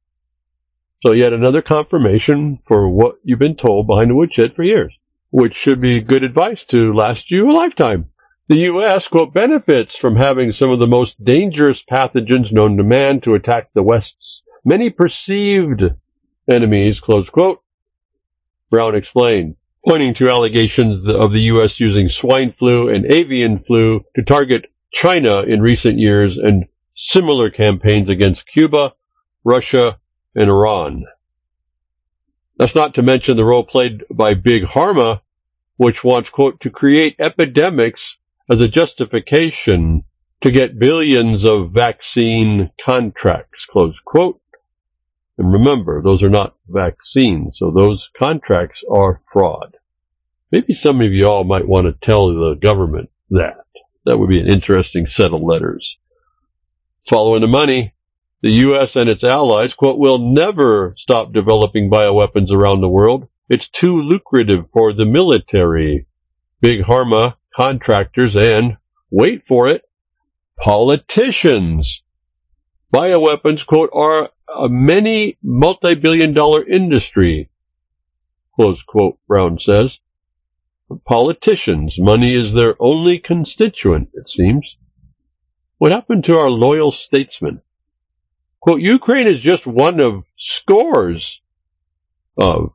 [SPEAKER 1] So yet another confirmation for what you've been told behind the woodshed for years, which should be good advice to last you a lifetime. The U S, quote, benefits from having some of the most dangerous pathogens known to man to attack the West's many perceived enemies, close quote, Brown explained, pointing to allegations of the U S using swine flu and avian flu to target China in recent years and similar campaigns against Cuba, Russia, and Iran. That's not to mention the role played by Big Pharma, which wants, quote, to create epidemics as a justification to get billions of vaccine contracts, close quote. And remember, those are not vaccines, so those contracts are fraud. Maybe some of you all might want to tell the government that. That would be an interesting set of letters. Following the money, the U S and its allies, quote, will never stop developing bioweapons around the world. It's too lucrative for the military, Big Pharma, contractors, and, wait for it, politicians. Bioweapons, quote, are a many multi-billion dollar industry, close quote, Brown says. Politicians, money is their only constituent, it seems. What happened to our loyal statesmen? Quote, Ukraine is just one of scores of.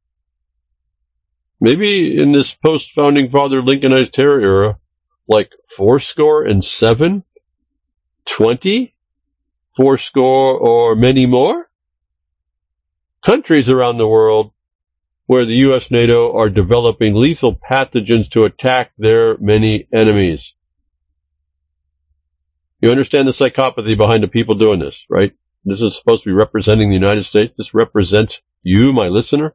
[SPEAKER 1] Maybe in this post-founding father Lincolnized terror era, like fourscore and seven, twenty, fourscore or many more countries around the world where the U S NATO are developing lethal pathogens to attack their many enemies. You understand the psychopathy behind the people doing this, right? This is supposed to be representing the United States. This represents you, my listener.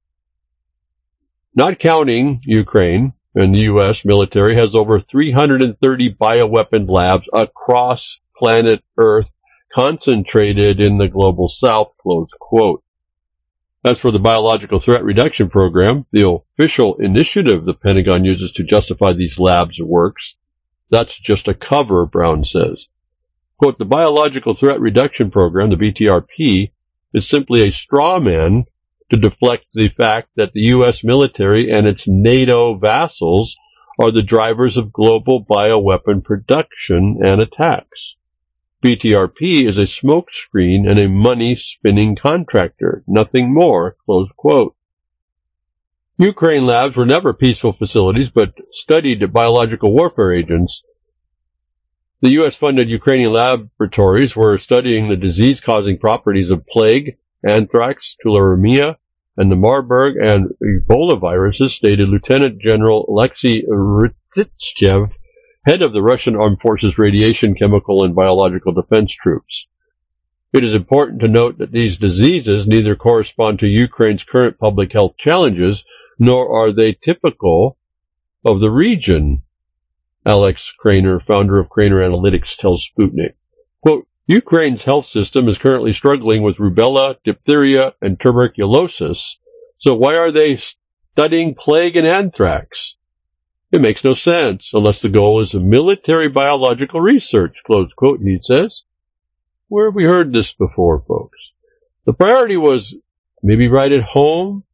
[SPEAKER 1] Not counting Ukraine, and the U S military has over three hundred thirty bioweapon labs across planet Earth concentrated in the global south, close quote. As for the Biological Threat Reduction Program, the official initiative the Pentagon uses to justify these labs' works, that's just a cover, Brown says. Quote, the Biological Threat Reduction Program, the B T R P, is simply a straw man to deflect the fact that the U S military and its NATO vassals are the drivers of global bioweapon production and attacks. B T R P is a smokescreen and a money-spinning contractor, nothing more, close quote. Ukraine labs were never peaceful facilities, but studied biological warfare agents. The U S-funded Ukrainian laboratories were studying the disease-causing properties of plague, anthrax, tularemia, and the Marburg and Ebola viruses, stated Lieutenant General Alexei Rytitschev, head of the Russian Armed Forces Radiation, Chemical, and Biological Defense Troops. It is important to note that these diseases neither correspond to Ukraine's current public health challenges, nor are they typical of the region, Alex Craner, founder of Craner Analytics, tells Sputnik. Quote, Ukraine's health system is currently struggling with rubella, diphtheria, and tuberculosis, so why are they studying plague and anthrax? It makes no sense unless the goal is military biological research, close quote, he says. Where have we heard this before, folks? The priority was maybe right at home,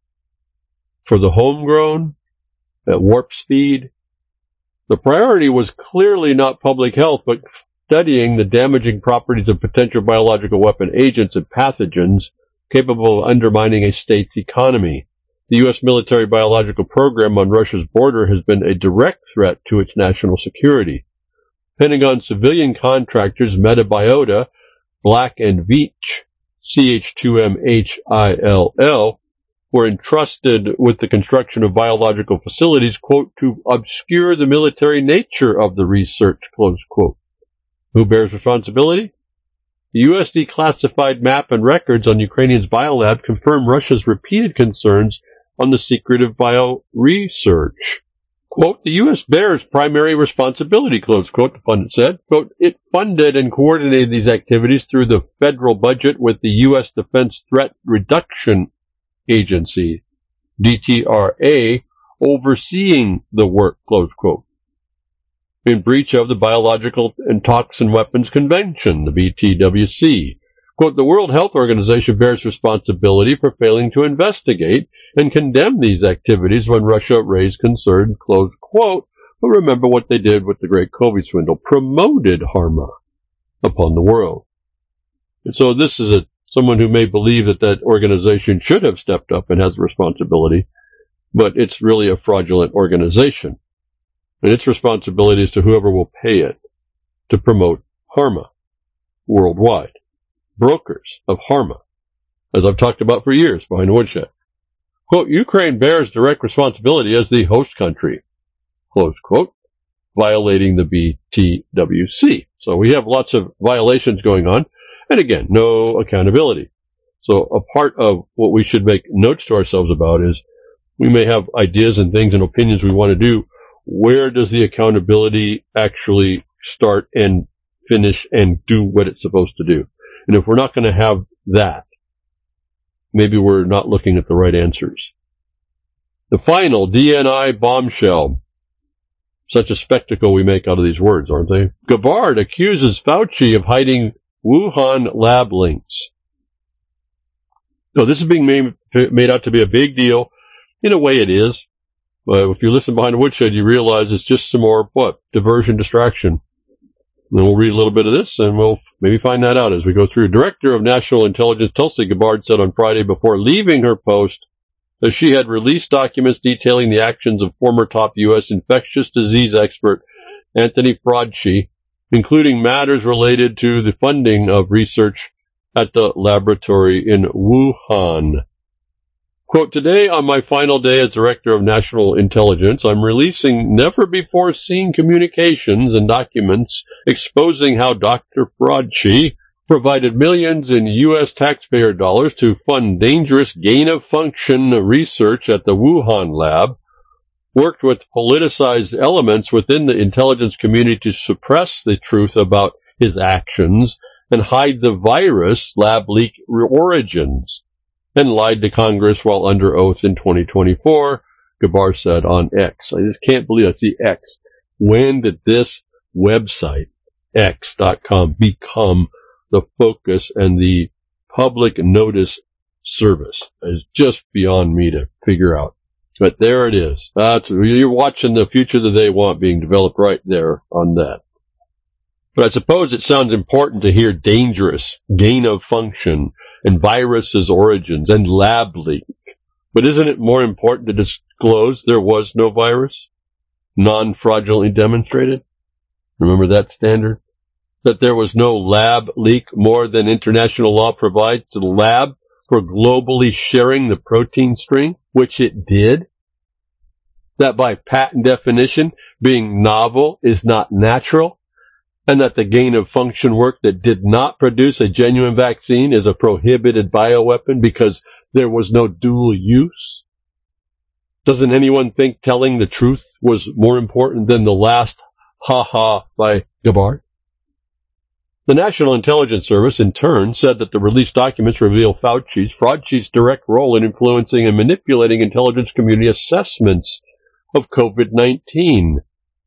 [SPEAKER 1] for the homegrown, at warp speed. The priority was clearly not public health, but studying the damaging properties of potential biological weapon agents and pathogens capable of undermining a state's economy. The U S military biological program on Russia's border has been a direct threat to its national security. Pentagon civilian contractors Metabiota, Black and Veatch, C H two M H I L L, were entrusted with the construction of biological facilities, quote, to obscure the military nature of the research, close quote. Who bears responsibility? The U S declassified map and records on Ukrainian's biolab confirm Russia's repeated concerns on the secretive bio research. Quote, the U S bears primary responsibility, close quote, the pundit said. Quote, it funded and coordinated these activities through the federal budget with the U S Defense Threat Reduction Agency, D T R A, overseeing the work, close quote, in breach of the Biological and Toxin Weapons Convention, the B T W C. Quote, the World Health Organization bears responsibility for failing to investigate and condemn these activities when Russia raised concern, close quote. But remember what they did with the great COVID swindle, promoted HARMA upon the world. And so this is a someone who may believe that that organization should have stepped up and has a responsibility, but it's really a fraudulent organization. And its responsibility is to whoever will pay it to promote HARMA worldwide. Brokers of HARMA, as I've talked about for years behind the woodshed. Quote, Ukraine bears direct responsibility as the host country, close quote, violating the B T W C. So we have lots of violations going on, and again, no accountability. So a part of what we should make notes to ourselves about is we may have ideas and things and opinions we want to do. Where does the accountability actually start and finish and do what it's supposed to do? And if we're not going to have that, maybe we're not looking at the right answers. The final D N I bombshell. Such a spectacle we make out of these words, aren't they? Gabbard accuses Fauci of hiding Wuhan lab links. So this is being made, made out to be a big deal. In a way it is. But if you listen behind the woodshed, you realize it's just some more, what, diversion, distraction. And we'll read a little bit of this, and we'll maybe find that out as we go through. Director of National Intelligence Tulsi Gabbard said on Friday before leaving her post that she had released documents detailing the actions of former top U S infectious disease expert Anthony Fauci, including matters related to the funding of research at the laboratory in Wuhan. Quote, today on my final day as Director of National Intelligence, I'm releasing never-before-seen communications and documents exposing how Doctor Fauci provided millions in U S taxpayer dollars to fund dangerous gain-of-function research at the Wuhan lab, worked with politicized elements within the intelligence community to suppress the truth about his actions and hide the virus lab leak origins, and lied to Congress while under oath in twenty twenty-four, Gabbard said on X. I just can't believe I see X. When did this website, X dot com, become the focus and the public notice service? It's just beyond me to figure out. But there it is. That's, you're watching the future that they want being developed right there on that. But I suppose it sounds important to hear dangerous, gain of function, and viruses' origins, and lab leak. But isn't it more important to disclose there was no virus? Non-fraudulently demonstrated? Remember that standard? That there was no lab leak more than international law provides to the lab for globally sharing the protein string, which it did. That by patent definition, being novel is not natural. And that the gain-of-function work that did not produce a genuine vaccine is a prohibited bioweapon because there was no dual use? Doesn't anyone think telling the truth was more important than the last ha-ha by Gabbard? The National Intelligence Service, in turn, said that the released documents reveal Fauci's, Fauci's direct role in influencing and manipulating intelligence community assessments of COVID nineteen.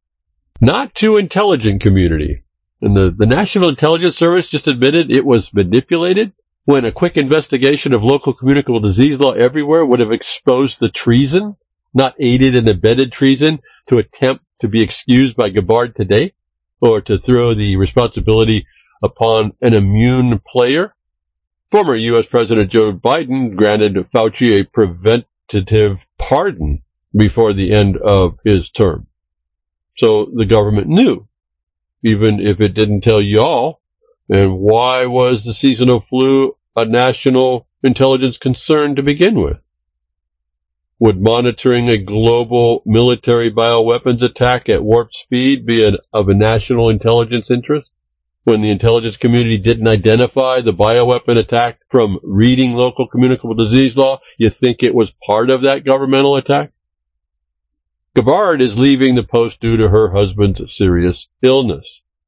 [SPEAKER 1] Not to intelligent community. And the, the National Intelligence Service just admitted it was manipulated? when a quick investigation of local communicable disease law everywhere would have exposed the treason, not aided and abetted treason, to attempt to be excused by Gabbard today, or to throw the responsibility upon an immune player? Former U S President Joe Biden granted Fauci a preventative pardon before the end of his term. So the government knew, even if it didn't tell y'all. And why was the seasonal flu a national intelligence concern to begin with? Would monitoring a global military bioweapons attack at warp speed be an, of a national intelligence interest? When the intelligence community didn't identify the bioweapon attack from reading local communicable disease law, you think it was part of that governmental attack? Gabbard is leaving the post due to her husband's serious illness.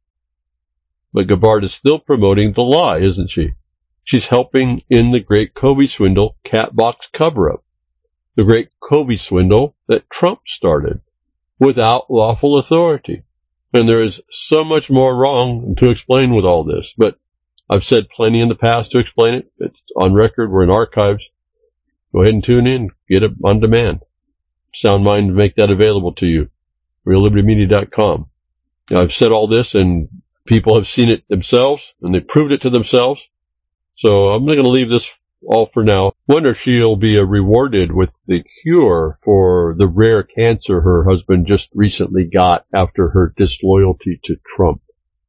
[SPEAKER 1] But Gabbard is still promoting the lie, isn't she? She's helping in the great COVID swindle cat box cover-up. The great COVID swindle that Trump started without lawful authority. And there is so much more wrong to explain with all this. But I've said plenty in the past to explain it. It's on record. We're in archives. Go ahead and tune in. Get it on demand. Sound Mind make that available to you. real liberty media dot com. I've said all this, and people have seen it themselves, and they proved it to themselves. So I'm not going to leave this all for now. Wonder if she'll be uh, rewarded with the cure for the rare cancer her husband just recently got after her disloyalty to Trump.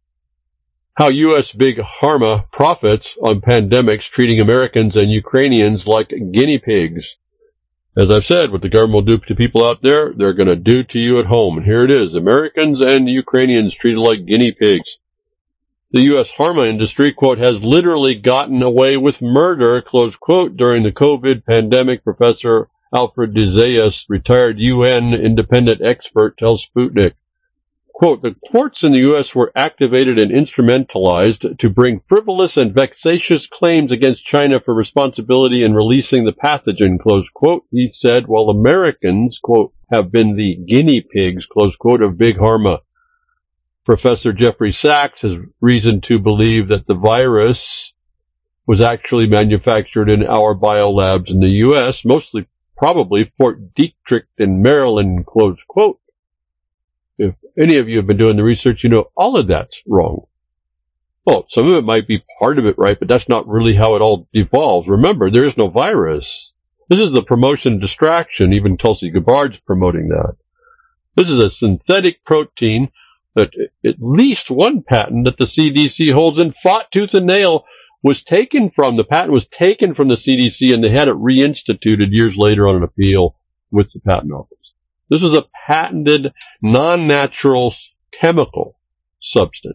[SPEAKER 1] How U S Big Pharma profits on pandemics, treating Americans and Ukrainians like guinea pigs. As I've said, what the government will do to people out there, they're going to do to you at home. And here it is, Americans and Ukrainians treated like guinea pigs. The U S pharma industry, quote, has literally gotten away with murder, close quote, during the COVID pandemic. Professor Alfred de Zayas, retired U N independent expert, tells Sputnik. Quote, the courts in the U S were activated and instrumentalized to bring frivolous and vexatious claims against China for responsibility in releasing the pathogen, close quote, he said, while Americans, quote, have been the guinea pigs, close quote, of Big Pharma. Professor Jeffrey Sachs has reason to believe that the virus was actually manufactured in our biolabs in the U S, mostly probably Fort Detrick in Maryland, close quote. If any of you have been doing the research, you know all of that's wrong. Well, some of it might be part of it right, but that's not really how it all devolves. Remember, there is no virus. This is the promotion distraction. Even Tulsi Gabbard's promoting that. This is a synthetic protein that at least one patent that the C D C holds in fought tooth and nail was taken from, the patent was taken from the C D C, and they had it reinstituted years later on an appeal with the patent office. This is a patented non-natural chemical substance.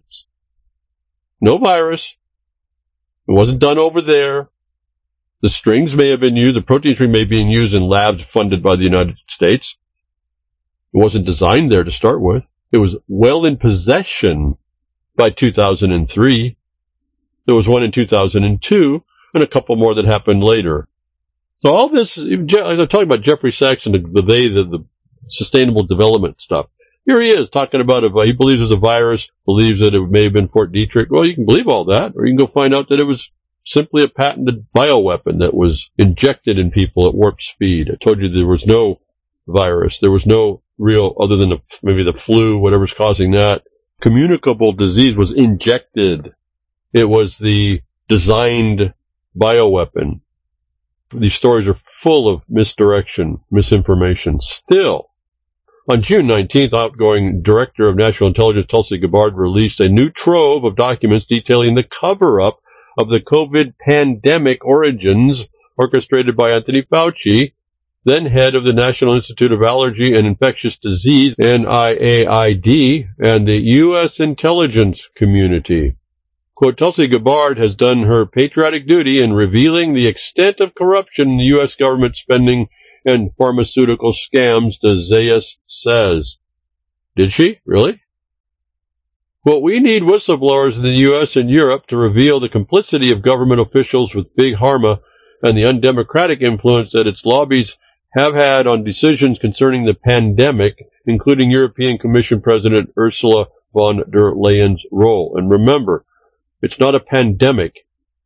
[SPEAKER 1] No virus. It wasn't done over there. The strings may have been used, the protein string may be used in labs funded by the United States. It wasn't designed there to start with. It was well in possession by two thousand three. There was one in two thousand two, and a couple more that happened later. So all this, I'm talking about Jeffrey Sachs and the, the they, the, the sustainable development stuff. Here he is talking about it. He believes it's a virus, believes that it may have been Fort Detrick. Well, you can believe all that, or you can go find out that it was simply a patented bioweapon that was injected in people at warp speed. I told you there was no virus. There was no real, other than the, maybe the flu, whatever's causing that. Communicable disease was injected. It was the designed bioweapon. These stories are full of misdirection, misinformation. Still, on June nineteenth, outgoing Director of National Intelligence Tulsi Gabbard released a new trove of documents detailing the cover-up of the COVID pandemic origins orchestrated by Anthony Fauci, then head of the National Institute of Allergy and Infectious Disease, N I A I D, and the U S intelligence community. Quote, Tulsi Gabbard has done her patriotic duty in revealing the extent of corruption in the U S government spending and pharmaceutical scams, Zayas says. Did she? Really? Well, we need whistleblowers in the U S and Europe to reveal the complicity of government officials with Big Pharma and the undemocratic influence that its lobbies have had on decisions concerning the pandemic, including European Commission President Ursula von der Leyen's role. And remember, it's not a pandemic.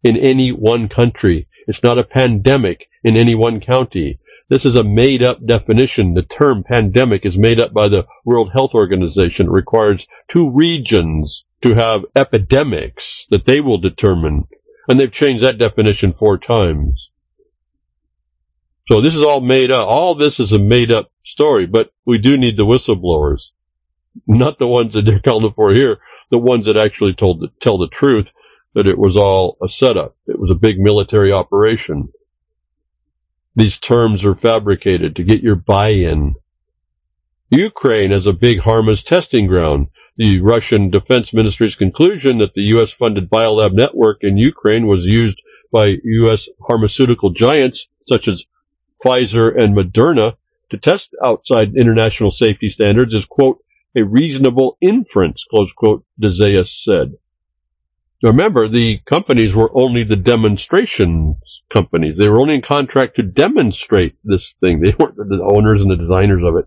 [SPEAKER 1] in any one country. It's not a pandemic in any one county. This is a made-up definition. The term pandemic is made up by the World Health Organization. It requires two regions to have epidemics that they will determine. And they've changed that definition four times. So this is all made up. All this is a made-up story, but we do need the whistleblowers. Not the ones that they're calling for here, the ones that actually told the, tell the truth that it was all a setup. It was a big military operation. These terms are fabricated to get your buy-in. Ukraine has a big HARMAS testing ground. The Russian Defense Ministry's conclusion that the U S-funded biolab network in Ukraine was used by U S pharmaceutical giants such as Pfizer and Moderna to test outside international safety standards is, quote, a reasonable inference, close quote, DeZayas said. Remember, the companies were only the demonstrations companies. They were only in contract to demonstrate this thing. They weren't the owners and the designers of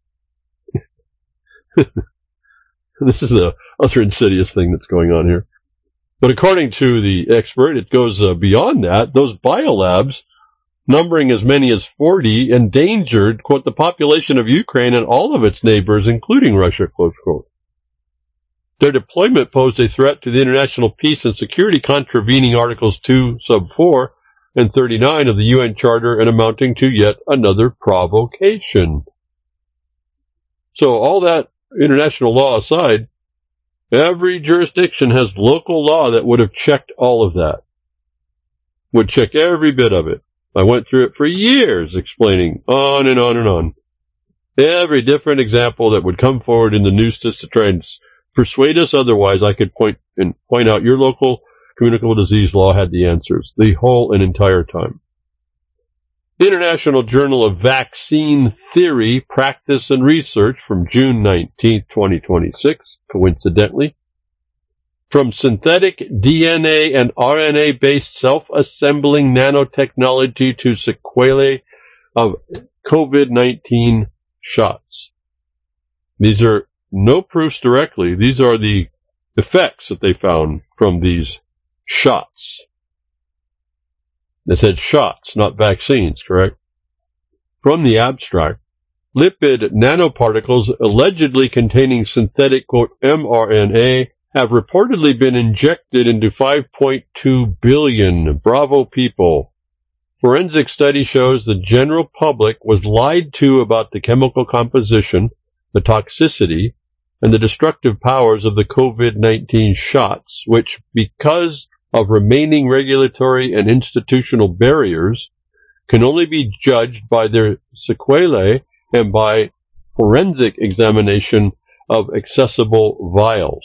[SPEAKER 1] it. This is the other insidious thing that's going on here. But according to the expert, it goes uh, beyond that. Those biolabs, numbering as many as forty, endangered, quote, the population of Ukraine and all of its neighbors, including Russia, close quote. Their deployment posed a threat to the international peace and security, contravening Articles two, sub four, and thirty-nine of the U N Charter and amounting to yet another provocation. So all that international law aside, every jurisdiction has local law that would have checked all of that. Would check every bit of it. I went through it for years, explaining on and on and on. Every different example that would come forward in the news to try and persuade us otherwise, I could point and point out your local communicable disease law had the answers the whole and entire time. The International Journal of Vaccine Theory, Practice, and Research from June nineteenth, twenty twenty-six, coincidentally. From synthetic D N A and R N A-based self-assembling nanotechnology to sequelae of COVID nineteen shots. These are no proofs directly. These are the effects that they found from these shots. They said shots, not vaccines, correct? From the abstract, lipid nanoparticles allegedly containing synthetic, quote, mRNA have reportedly been injected into five point two billion Bravo people. Forensic study shows the general public was lied to about the chemical composition, the toxicity, and the destructive powers of the COVID nineteen shots, which, because of remaining regulatory and institutional barriers, can only be judged by their sequelae and by forensic examination of accessible vials.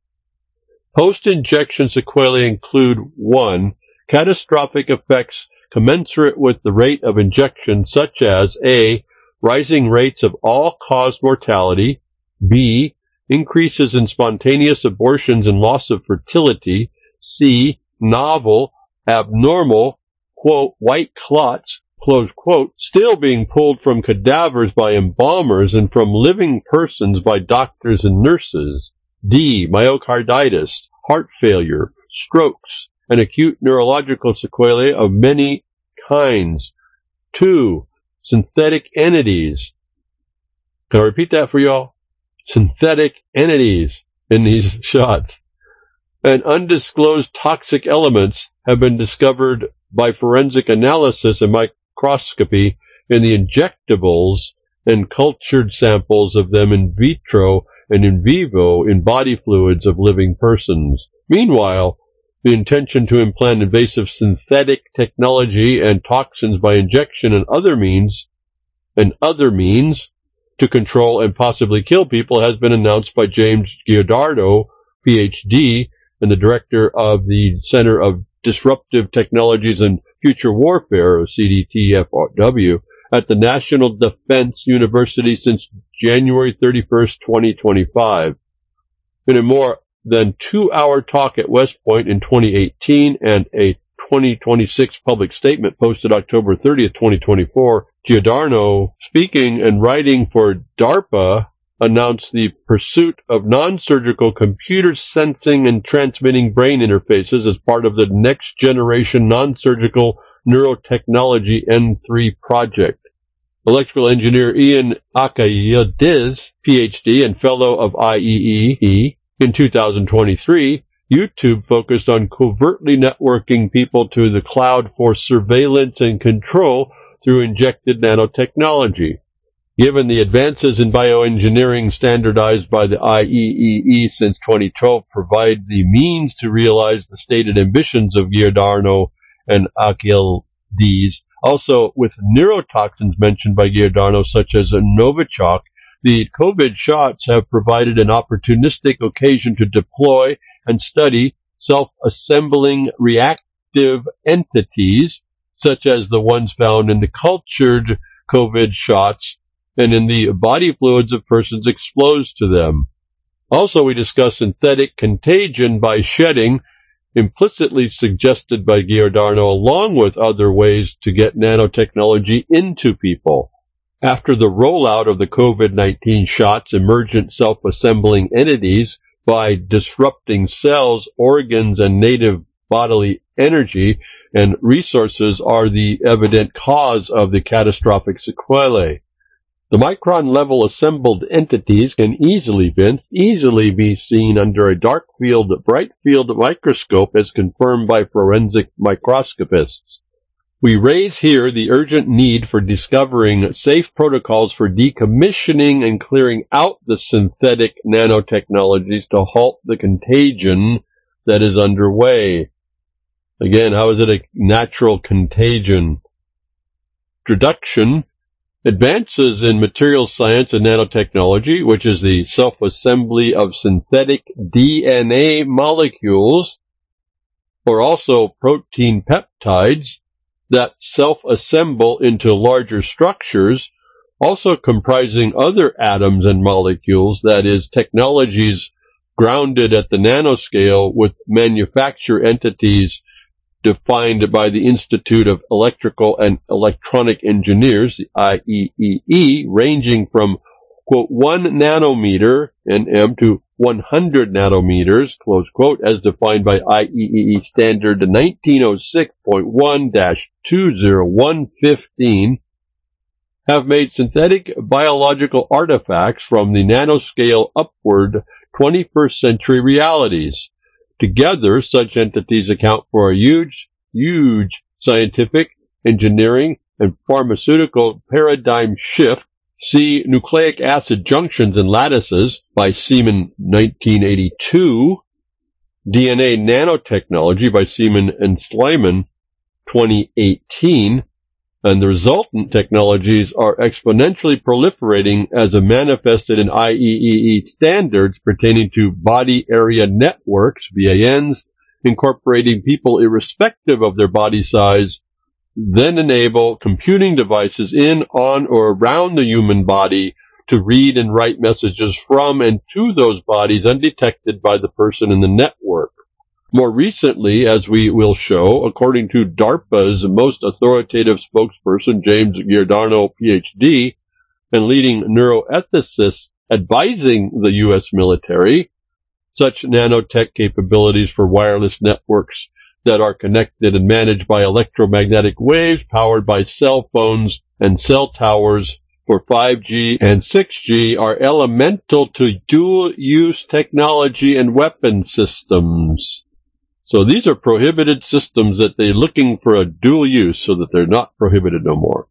[SPEAKER 1] Post-injection sequelae include one, catastrophic effects commensurate with the rate of injection, such as A, rising rates of all-cause mortality, B, increases in spontaneous abortions and loss of fertility, C, novel, abnormal, quote, white clots, close quote, still being pulled from cadavers by embalmers and from living persons by doctors and nurses, D, myocarditis, heart failure, strokes, and acute neurological sequelae of many kinds. Two, synthetic entities. Can I repeat that for y'all? Synthetic entities in these shots. And undisclosed toxic elements have been discovered by forensic analysis and microscopy in the injectables and cultured samples of them in vitro and in vivo in body fluids of living persons. Meanwhile, the intention to implant invasive synthetic technology and toxins by injection and other means and other means to control and possibly kill people has been announced by James Giordano, P H D, and the director of the Center of Disruptive Technologies and Future Warfare, or C D T F W, at the National Defense University since January thirty-first, twenty twenty-five. In a more than two-hour talk at West Point in twenty eighteen and a twenty twenty-six public statement posted October thirtieth, twenty twenty-four, Giordano, speaking and writing for DARPA, announced the pursuit of non-surgical computer sensing and transmitting brain interfaces as part of the Next Generation Non-Surgical Neurotechnology N three project. Electrical engineer Ian Akayediz, P H D and fellow of I E E E, in two thousand twenty-three, YouTube focused on covertly networking people to the cloud for surveillance and control through injected nanotechnology. Given the advances in bioengineering standardized by the I E E E since twenty twelve provide the means to realize the stated ambitions of Giordano and Akayediz. Also, with neurotoxins mentioned by Giordano, such as Novichok, the COVID shots have provided an opportunistic occasion to deploy and study self-assembling reactive entities, such as the ones found in the cultured COVID shots and in the body fluids of persons exposed to them. Also, we discuss synthetic contagion by shedding, implicitly suggested by Giordano, along with other ways to get nanotechnology into people. After the rollout of the COVID nineteen shots, emergent self-assembling entities, by disrupting cells, organs, and native bodily energy and resources, are the evident cause of the catastrophic sequelae. The micron-level assembled entities can easily be, easily be seen under a dark field, bright field microscope, as confirmed by forensic microscopists. We raise here the urgent need for discovering safe protocols for decommissioning and clearing out the synthetic nanotechnologies to halt the contagion that is underway. Again, how is it a natural contagion? Introduction. Advances in materials science and nanotechnology, which is the self-assembly of synthetic D N A molecules, or also protein peptides, that self-assemble into larger structures, also comprising other atoms and molecules, that is, technologies grounded at the nanoscale with manufacture entities defined by the Institute of Electrical and Electronic Engineers, the I E E E, ranging from, quote, one nanometer, N M, to one hundred nanometers, close quote, as defined by I E E E Standard nineteen oh six point one dash two oh one fifteen, have made synthetic biological artifacts from the nanoscale upward twenty-first century realities. Together, such entities account for a huge, huge scientific, engineering, and pharmaceutical paradigm shift. See Nucleic Acid Junctions and Lattices by Seaman, nineteen eighty-two, D N A Nanotechnology by Seaman and Sleiman, twenty eighteen, and the resultant technologies are exponentially proliferating as manifested in I E E E standards pertaining to body area networks, B A Ns, incorporating people irrespective of their body size, then enable computing devices in, on, or around the human body to read and write messages from and to those bodies undetected by the person in the network. More recently, as we will show, according to DARPA's most authoritative spokesperson, James Giordano, P H D, and leading neuroethicists advising the U S military, such nanotech capabilities for wireless networks that are connected and managed by electromagnetic waves powered by cell phones and cell towers for five G and six G are elemental to dual-use technology and weapon systems. So these are prohibited systems that they're looking for a dual use so that they're not prohibited no more.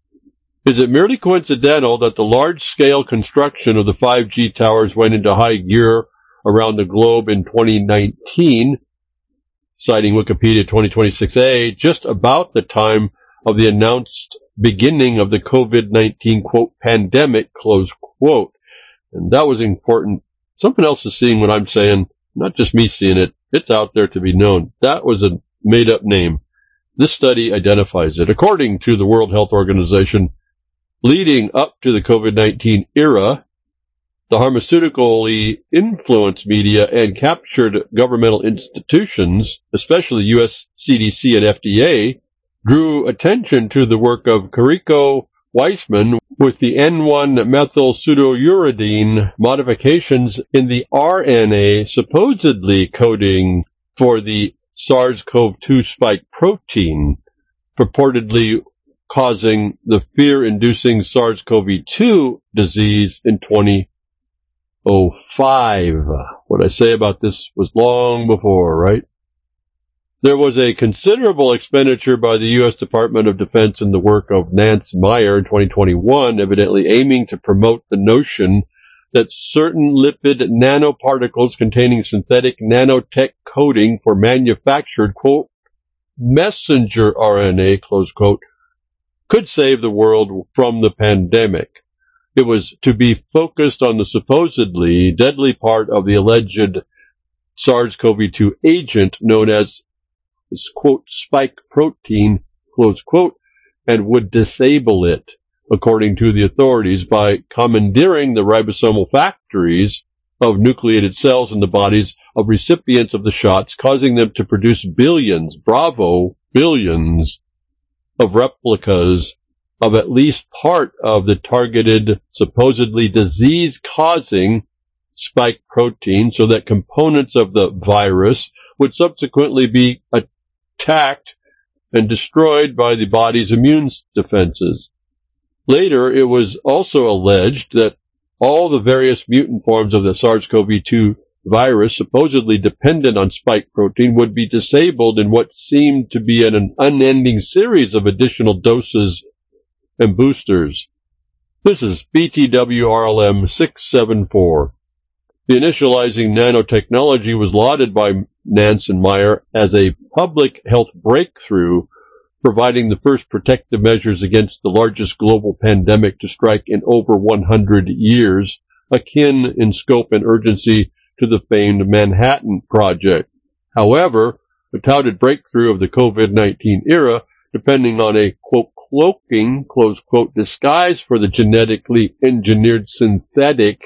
[SPEAKER 1] Is it merely coincidental that the large-scale construction of the five G towers went into high gear around the globe in twenty nineteen, citing Wikipedia twenty twenty-six A, just about the time of the announced beginning of the COVID nineteen, quote, pandemic, close quote. And that was important. Something else is seeing what I'm saying, not just me seeing it. It's out there to be known. That was a made-up name. This study identifies it. According to the World Health Organization, leading up to the COVID nineteen era, the pharmaceutically influenced media and captured governmental institutions, especially U S C D C and F D A, drew attention to the work of Kariko Weissman with the N one methylpseudouridine modifications in the R N A supposedly coding for the SARS-C o V two spike protein, purportedly causing the fear-inducing SARS-C o V two disease in twenty oh five. What I say about this was long before, right? There was a considerable expenditure by the U S Department of Defense in the work of Nance Meyer in twenty twenty-one, evidently aiming to promote the notion that certain lipid nanoparticles containing synthetic nanotech coding for manufactured, quote, messenger R N A, close quote, could save the world from the pandemic. It was to be focused on the supposedly deadly part of the alleged SARS-C o V two agent known as, quote, spike protein, close quote, and would disable it, according to the authorities, by commandeering the ribosomal factories of nucleated cells in the bodies of recipients of the shots, causing them to produce billions, bravo, billions of replicas of at least part of the targeted, supposedly disease-causing spike protein, so that components of the virus would subsequently be attacked and destroyed by the body's immune defenses. Later, it was also alleged that all the various mutant forms of the SARS-C o V two virus supposedly dependent on spike protein would be disabled in what seemed to be an unending series of additional doses and boosters. This is B T W R L M six seven four. The initializing nanotechnology was lauded by Nance and Meyer as a public health breakthrough, providing the first protective measures against the largest global pandemic to strike in over one hundred years, akin in scope and urgency to the famed Manhattan Project. However, the touted breakthrough of the COVID nineteen era, depending on a, quote, cloaking, close quote, disguise for the genetically engineered synthetic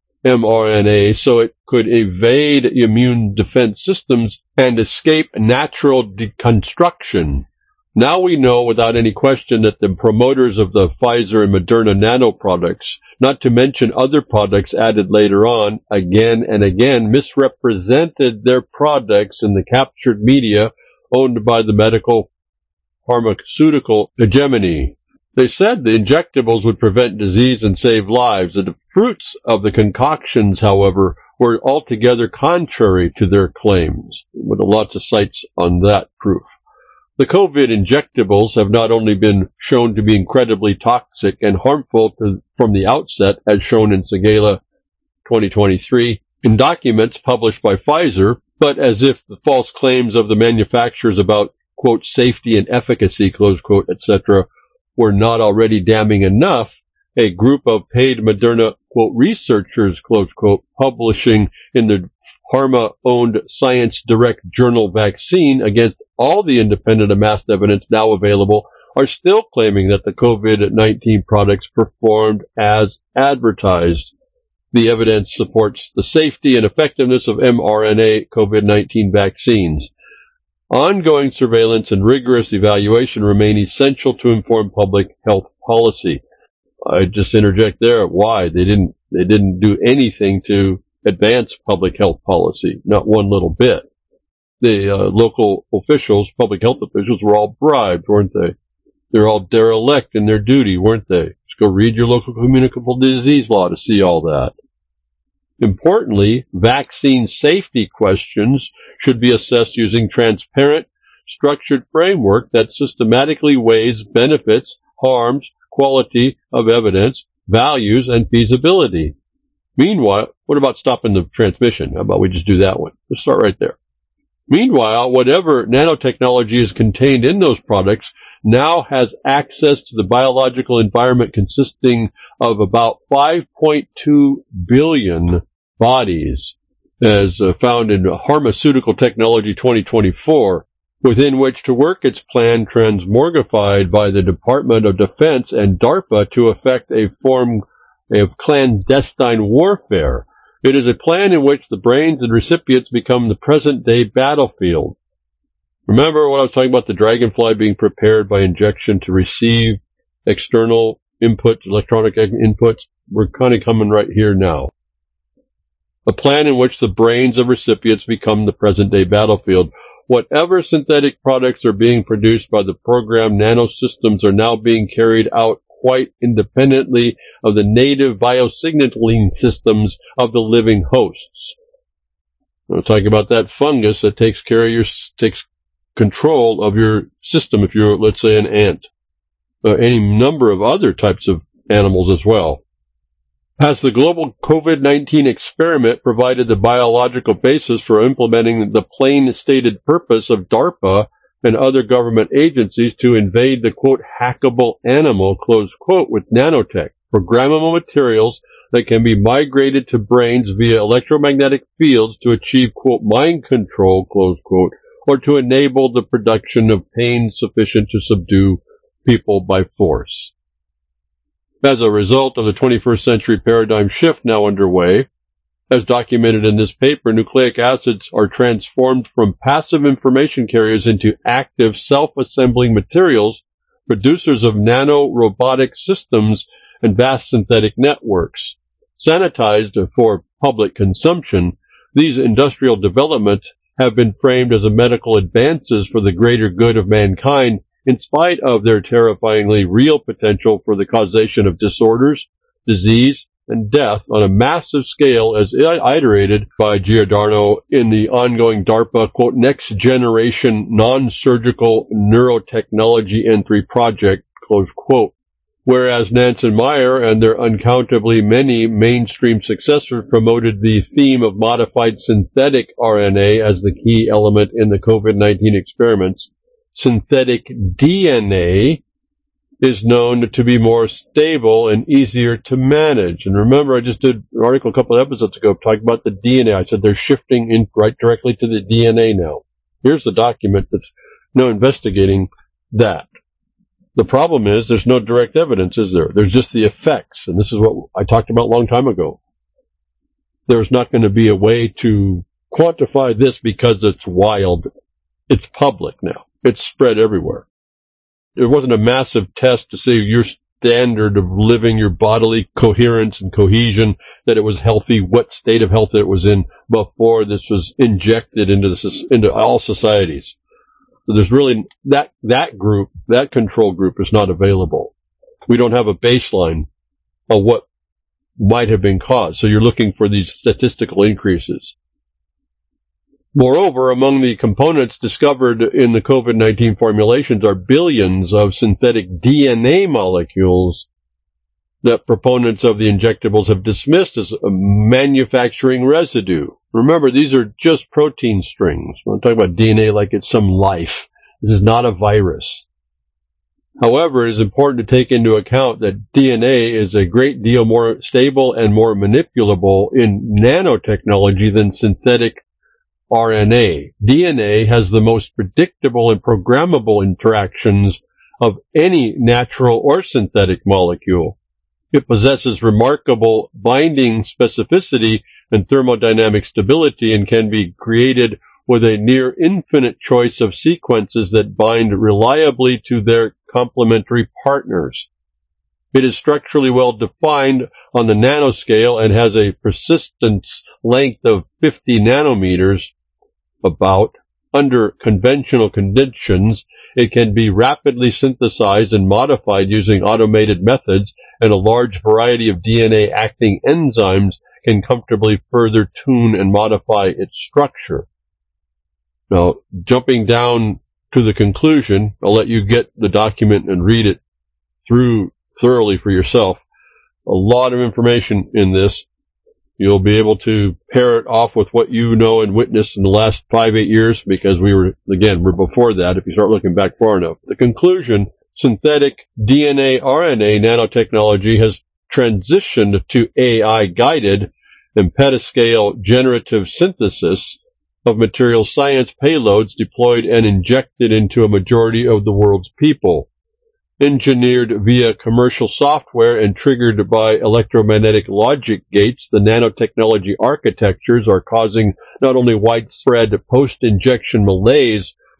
[SPEAKER 1] mRNA so it could evade immune defense systems and escape natural deconstruction. Now we know without any question that the promoters of the Pfizer and Moderna nano products, not to mention other products added later on, again and again misrepresented their products in the captured media owned by the medical pharmaceutical hegemony. They said the injectables would prevent disease and save lives. The fruits of the concoctions, however, were altogether contrary to their claims, with lots of cites on that proof. The COVID injectables have not only been shown to be incredibly toxic and harmful to, from the outset, as shown in Sagala twenty twenty-three, in documents published by Pfizer, but as if the false claims of the manufacturers about, quote, safety and efficacy, close quote, et cetera, were not already damning enough, a group of paid Moderna, quote, researchers, close quote, publishing in the pharma-owned Science Direct journal Vaccine against all the independent amassed evidence now available, are still claiming that the COVID nineteen products performed as advertised. The evidence supports the safety and effectiveness of mRNA COVID nineteen vaccines. Ongoing surveillance and rigorous evaluation remain essential to inform public health policy. I just interject there. Why? They didn't, they didn't do anything to advance public health policy. Not one little bit. The uh, local officials, public health officials, were all bribed, weren't they? They're all derelict in their duty, weren't they? Just go read your local communicable disease law to see all that. Importantly, vaccine safety questions should be assessed using transparent, structured framework that systematically weighs benefits, harms, quality of evidence, values, and feasibility. Meanwhile, what about stopping the transmission? How about we just do that one? Let's start right there. Meanwhile, whatever nanotechnology is contained in those products now has access to the biological environment consisting of about five point two billion bodies, as uh, found in Pharmaceutical Technology twenty twenty-four, within which to work its plan transmogrified by the Department of Defense and DARPA to effect a form of clandestine warfare. It is a plan in which the brains and recipients become the present-day battlefield. Remember what I was talking about, the dragonfly being prepared by injection to receive external inputs, electronic inputs. We're kind of coming right here now. A plan in which the brains of recipients become the present-day battlefield. Whatever synthetic products are being produced by the program, nanosystems are now being carried out quite independently of the native biosignaling systems of the living hosts. We're talking about that fungus that takes care of your, takes control of your system if you're, let's say, an ant. Uh, any number of other types of animals as well. As the global COVID nineteen experiment provided the biological basis for implementing the plain stated purpose of DARPA and other government agencies to invade the, quote, hackable animal, close quote, with nanotech, programmable materials that can be migrated to brains via electromagnetic fields to achieve, quote, mind control, close quote, or to enable the production of pain sufficient to subdue people by force. As a result of the twenty-first century paradigm shift now underway, as documented in this paper, nucleic acids are transformed from passive information carriers into active self-assembling materials, producers of nano-robotic systems and vast synthetic networks. Sanitized for public consumption, these industrial developments have been framed as a medical advances for the greater good of mankind, in spite of their terrifyingly real potential for the causation of disorders, disease, and death on a massive scale as iterated by Giordano in the ongoing DARPA, quote, Next Generation Non-Surgical Neurotechnology Entry Project, close quote. Whereas Nansen Meyer and their uncountably many mainstream successors promoted the theme of modified synthetic R N A as the key element in the COVID nineteen experiments, synthetic D N A is known to be more stable and easier to manage. And remember, I just did an article a couple of episodes ago talking about the D N A. I said they're shifting in right directly to the D N A now. Here's the document that's no investigating that. The problem is there's no direct evidence, is there? There's just the effects. And this is what I talked about a long time ago. There's not going to be a way to quantify this because it's wild. It's public now. It's spread everywhere. There wasn't a massive test to say your standard of living, your bodily coherence and cohesion, that it was healthy, what state of health it was in before this was injected into the, into all societies. So there's really, that, that group, that control group is not available. We don't have a baseline of what might have been caused. So you're looking for these statistical increases. Moreover, among the components discovered in the COVID nineteen formulations are billions of synthetic D N A molecules that proponents of the injectables have dismissed as a manufacturing residue. Remember, these are just protein strings. We're not talking about D N A like it's some life. This is not a virus. However, it is important to take into account that D N A is a great deal more stable and more manipulable in nanotechnology than synthetic R N A. D N A has the most predictable and programmable interactions of any natural or synthetic molecule. It possesses remarkable binding specificity and thermodynamic stability and can be created with a near infinite choice of sequences that bind reliably to their complementary partners. It is structurally well defined on the nanoscale and has a persistence length of fifty nanometers. About, under conventional conditions, it can be rapidly synthesized and modified using automated methods, and a large variety of D N A acting enzymes can comfortably further tune and modify its structure. Now, jumping down to the conclusion, I'll let you get the document and read it through thoroughly for yourself. A lot of information in this. You'll be able to pair it off with what you know and witnessed in the last five, eight years, because we were, again, we're before that if you start looking back far enough. The conclusion, synthetic D N A R N A nanotechnology has transitioned to A I-guided and petascale generative synthesis of material science payloads deployed and injected into a majority of the world's people. Engineered via commercial software and triggered by electromagnetic logic gates, the nanotechnology architectures are causing not only widespread post-injection malaise,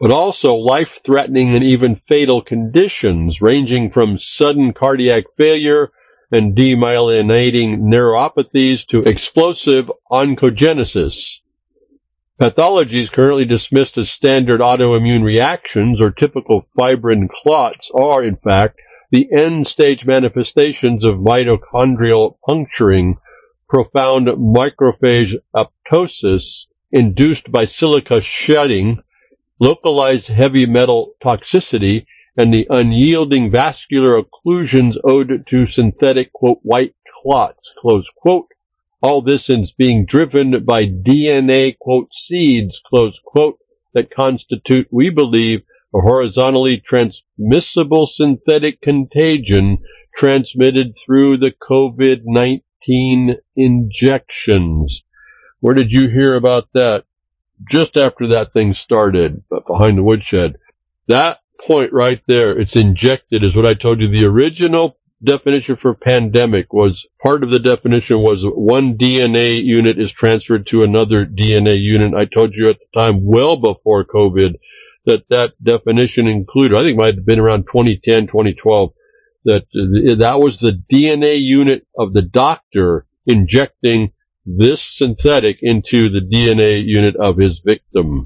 [SPEAKER 1] but also life-threatening and even fatal conditions ranging from sudden cardiac failure and demyelinating neuropathies to explosive oncogenesis. Pathologies currently dismissed as standard autoimmune reactions or typical fibrin clots are, in fact, the end-stage manifestations of mitochondrial puncturing, profound macrophage apoptosis induced by silica shedding, localized heavy metal toxicity, and the unyielding vascular occlusions owed to synthetic, quote, white clots, close quote. All this is being driven by D N A, quote, seeds, close quote, that constitute, we believe, a horizontally transmissible synthetic contagion transmitted through the COVID nineteen injections. Where did you hear about that? Just after that thing started, but behind the woodshed. That point right there, it's injected, is what I told you. The original definition for pandemic was, part of the definition was one D N A unit is transferred to another D N A unit. I told you at the time, well before COVID, that that definition included, I think it might have been around twenty ten, twenty twelve, that that was the D N A unit of the doctor injecting this synthetic into the D N A unit of his victim.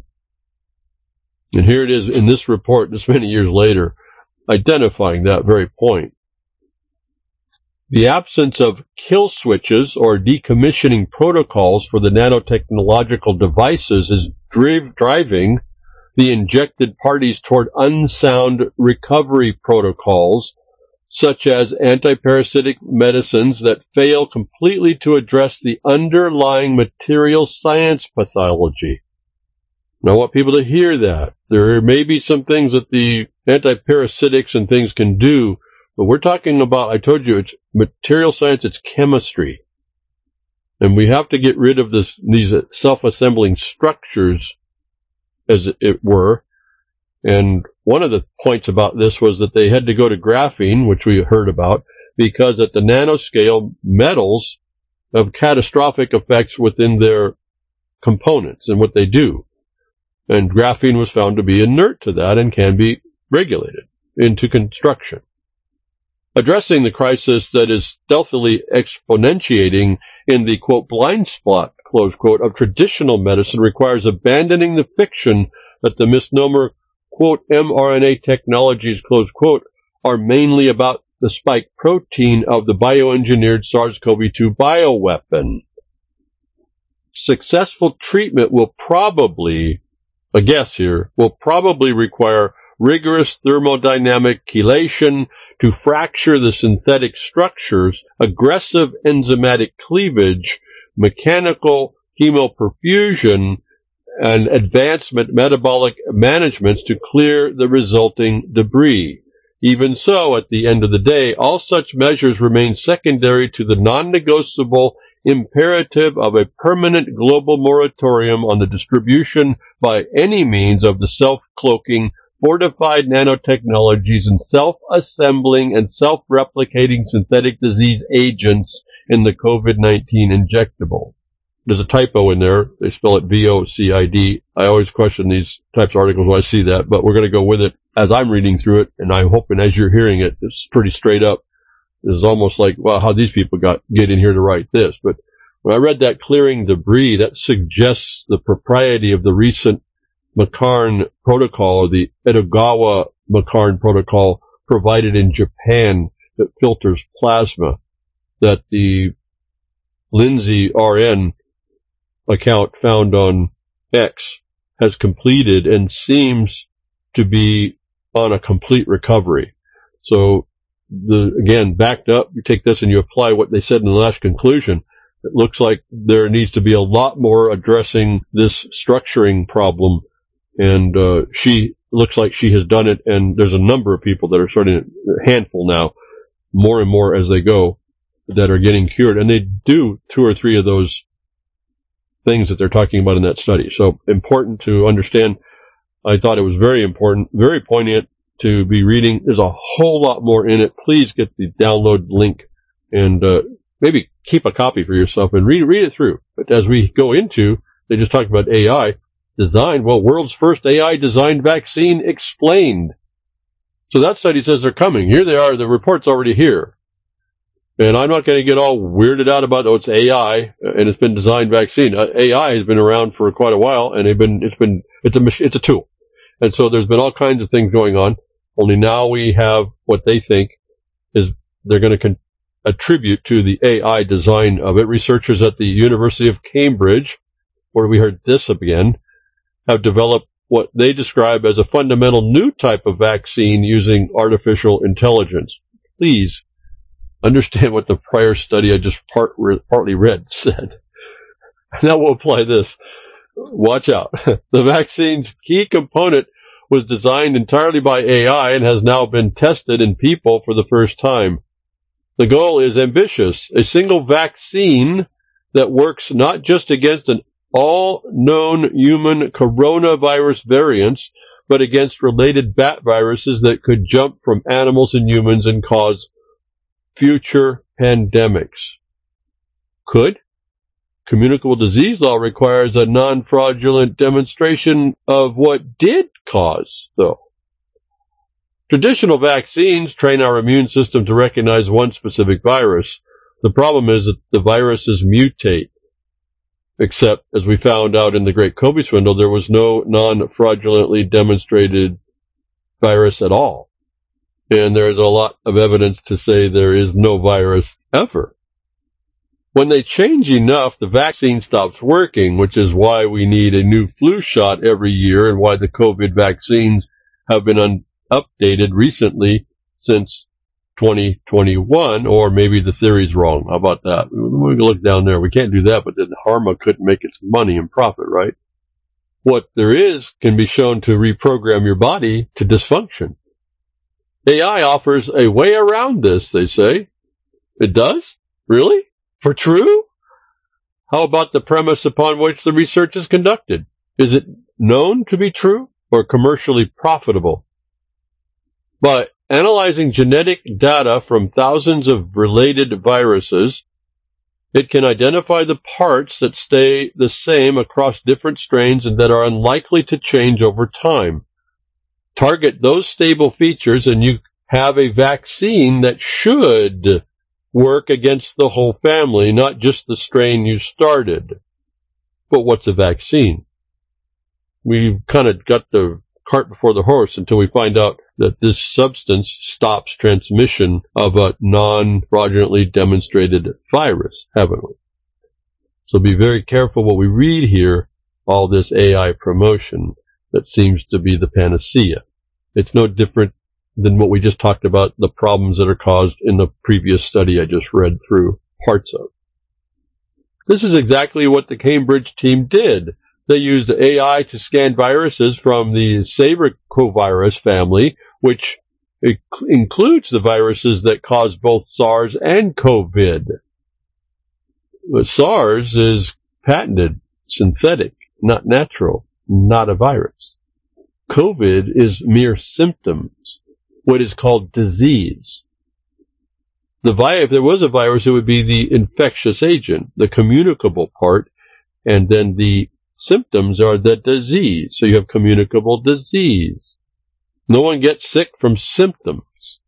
[SPEAKER 1] And here it is in this report, this many years later, identifying that very point. The absence of kill switches or decommissioning protocols for the nanotechnological devices is dri- driving the injected parties toward unsound recovery protocols, such as antiparasitic medicines that fail completely to address the underlying material science pathology. Now, I want people to hear that. There may be some things that the antiparasitics and things can do, but we're talking about, I told you, it's material science, it's chemistry. And we have to get rid of this, these self-assembling structures, as it were. And one of the points about this was that they had to go to graphene, which we heard about, because at the nanoscale, metals have catastrophic effects within their components and what they do. And graphene was found to be inert to that and can be regulated into construction. Addressing the crisis that is stealthily exponentiating in the, quote, blind spot, close quote, of traditional medicine requires abandoning the fiction that the misnomer, quote, mRNA technologies, close quote, are mainly about the spike protein of the bioengineered SARS-C o V two bioweapon. Successful treatment will probably, a guess here, will probably require rigorous thermodynamic chelation to fracture the synthetic structures, aggressive enzymatic cleavage, mechanical hemoperfusion, and advanced metabolic managements to clear the resulting debris. Even so, at the end of the day, all such measures remain secondary to the non-negotiable imperative of a permanent global moratorium on the distribution by any means of the self-cloaking, fortified nanotechnologies and self-assembling and self-replicating synthetic disease agents in the COVID nineteen injectable. There's a typo in there. They spell it V O C I D. I always question these types of articles when I see that, but we're going to go with it as I'm reading through it, and I'm hoping as you're hearing it, it's pretty straight up. It's almost like, well, how these people got get in here to write this. But when I read that clearing debris, that suggests the propriety of the recent Makarn protocol, or the Edogawa Makarn protocol provided in Japan that filters plasma, that the Lindsay R N account found on X has completed and seems to be on a complete recovery. So, the again, backed up, you take this and you apply what they said in the last conclusion. It looks like there needs to be a lot more addressing this structuring problem. And uh, she looks like she has done it, and there's a number of people that are starting, a handful now, more and more as they go, that are getting cured. And they do two or three of those things that they're talking about in that study. So important to understand. I thought it was very important, very poignant to be reading. There's a whole lot more in it. Please get the download link and uh, maybe keep a copy for yourself and read read it through. But as we go into, they just talked about A I. designed. Well, world's first A I-designed vaccine explained. So that study says they're coming. Here they are. The report's already here. And I'm not going to get all weirded out about, oh, it's A I and it's been designed vaccine. Uh, A I has been around for quite a while, and they've been, it's been, it's a, it's a tool. And so there's been all kinds of things going on. Only now we have what they think is they're going to con- attribute to the A I design of it. Researchers at the University of Cambridge, where we heard this again, have developed what they describe as a fundamental new type of vaccine using artificial intelligence. Please understand what the prior study I just part, partly read said. Now we'll apply this. Watch out. The vaccine's key component was designed entirely by A I and has now been tested in people for the first time. The goal is ambitious, a single vaccine that works not just against an all known human coronavirus variants, but against related bat viruses that could jump from animals and humans and cause future pandemics. Could? Communicable disease law requires a non-fraudulent demonstration of what did cause, though. Traditional vaccines train our immune system to recognize one specific virus. The problem is that the viruses mutate. Except, as we found out in the Great COVID swindle, there was no non-fraudulently demonstrated virus at all. And there's a lot of evidence to say there is no virus ever. When they change enough, the vaccine stops working, which is why we need a new flu shot every year and why the COVID vaccines have been un- updated recently since twenty twenty-one, or maybe the theory's wrong. How about that? We can look down there. We can't do that, but then Harma couldn't make its money and profit, right? What there is can be shown to reprogram your body to dysfunction. A I offers a way around this, they say. It does? Really? For true? How about the premise upon which the research is conducted? Is it known to be true or commercially profitable? By analyzing genetic data from thousands of related viruses, it can identify the parts that stay the same across different strains and that are unlikely to change over time. Target those stable features and you have a vaccine that should work against the whole family, not just the strain you started. But what's a vaccine? We've kind of got the cart before the horse until we find out that this substance stops transmission of a non-fraudulently demonstrated virus, haven't we? So be very careful what we read here, all this A I promotion that seems to be the panacea. It's no different than what we just talked about, the problems that are caused in the previous study I just read through parts of. This is exactly what the Cambridge team did. They used A I to scan viruses from the Sabecovirus family, which includes the viruses that cause both SARS and COVID. But SARS is patented, synthetic, not natural, not a virus. COVID is mere symptoms, what is called disease. The vi- if there was a virus, it would be the infectious agent, the communicable part, and then the symptoms are the disease. So you have communicable disease. No one gets sick from symptoms.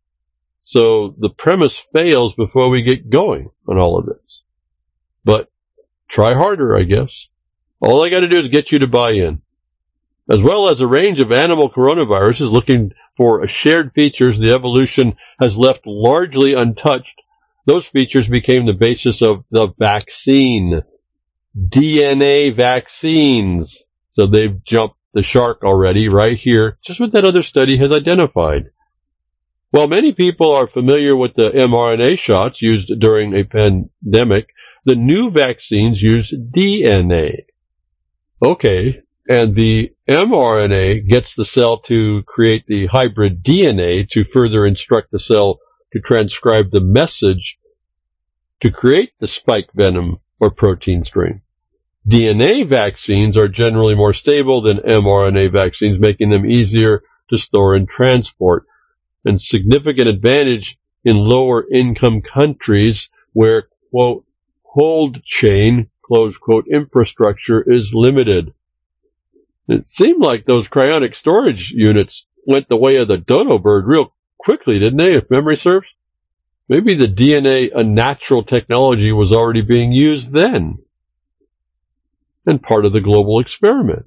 [SPEAKER 1] So the premise fails before we get going on all of this. But try harder, I guess. All I got to do is get you to buy in. As well as a range of animal coronaviruses looking for shared features the evolution has left largely untouched, those features became the basis of the vaccine. D N A vaccines. So they've jumped the shark already right here, just what that other study has identified. While many people are familiar with the mRNA shots used during a pandemic, the new vaccines use D N A. Okay, and the mRNA gets the cell to create the hybrid D N A to further instruct the cell to transcribe the message to create the spike venom or protein string. D N A vaccines are generally more stable than mRNA vaccines, making them easier to store and transport, and significant advantage in lower income countries where, quote, cold chain, close quote, infrastructure is limited. It seemed like those cryonic storage units went the way of the dodo bird real quickly, didn't they, if memory serves? Maybe the D N A unnatural technology was already being used then, and part of the global experiment.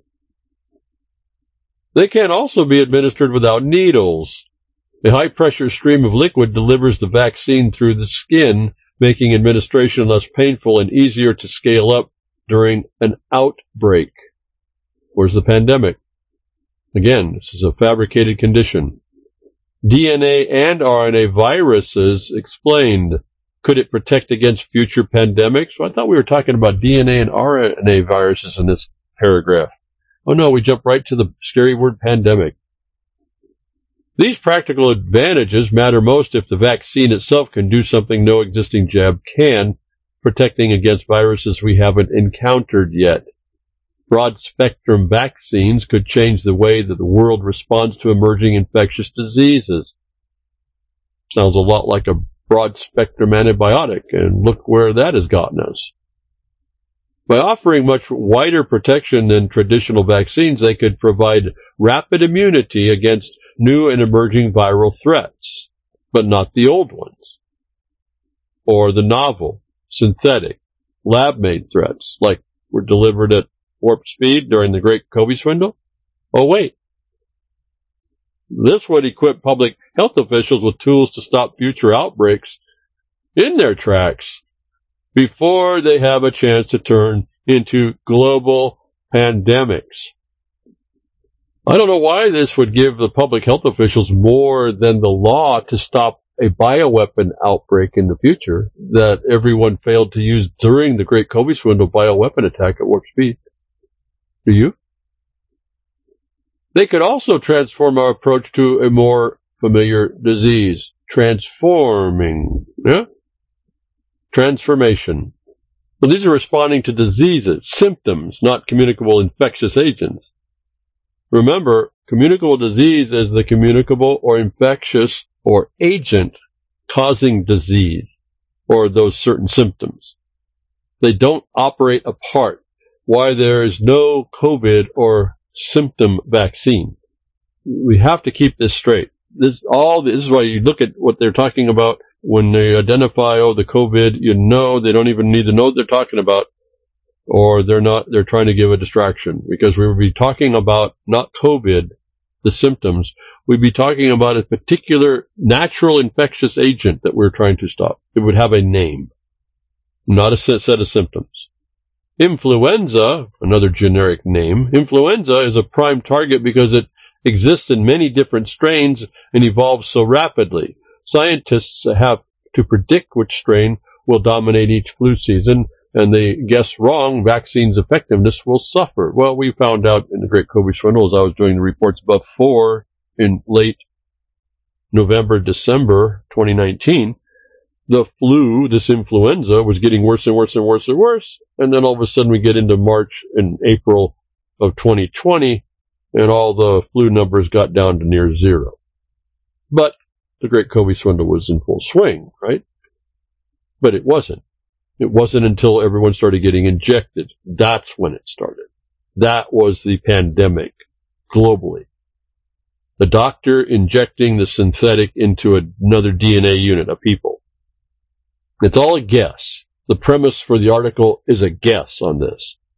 [SPEAKER 1] They can also be administered without needles. A high-pressure stream of liquid delivers the vaccine through the skin, making administration less painful and easier to scale up during an outbreak. Where's the pandemic? Again, this is a fabricated condition. D N A and R N A viruses explained. Could it protect against future pandemics? Well, I thought we were talking about D N A and R N A viruses in this paragraph. Oh no, we jump right to the scary word pandemic. These practical advantages matter most if the vaccine itself can do something no existing jab can, protecting against viruses we haven't encountered yet. Broad-spectrum vaccines could change the way that the world responds to emerging infectious diseases. Sounds a lot like a broad-spectrum antibiotic, and look where that has gotten us. By offering much wider protection than traditional vaccines, they could provide rapid immunity against new and emerging viral threats, but not the old ones, or the novel, synthetic, lab-made threats, like were delivered at warp speed during the Great COVID swindle? Oh, wait. This would equip public health officials with tools to stop future outbreaks in their tracks before they have a chance to turn into global pandemics. I don't know why this would give the public health officials more than the law to stop a bioweapon outbreak in the future that everyone failed to use during the Great COVID swindle bioweapon attack at warp speed. Do you? They could also transform our approach to a more familiar disease. Transforming. Yeah? Transformation. Well, these are responding to diseases, symptoms, not communicable infectious agents. Remember, communicable disease is the communicable or infectious or agent causing disease or those certain symptoms. They don't operate apart. Why there is no COVID or symptom vaccine. We have to keep this straight. This all this is why you look at what they're talking about when they identify, oh, the COVID, you know, they don't even need to know what they're talking about, or they're not, they're trying to give a distraction, because we would be talking about not COVID, the symptoms, we'd be talking about a particular natural infectious agent that we're trying to stop. It would have a name, not a set of symptoms. Influenza, another generic name, influenza is a prime target because it exists in many different strains and evolves so rapidly. Scientists have to predict which strain will dominate each flu season, and they guess wrong, vaccine's effectiveness will suffer. Well, we found out in the Great COVID swindle, as I was doing the reports before in late November, December twenty nineteen, the flu, this influenza, was getting worse and worse and worse and worse. And then all of a sudden we get into March and April of twenty twenty, and all the flu numbers got down to near zero. But the Great COVID swindle was in full swing, right? But it wasn't. It wasn't until everyone started getting injected. That's when it started. That was the pandemic globally. The doctor injecting the synthetic into another D N A unit of people. It's all a guess. The premise for the article is a guess on this.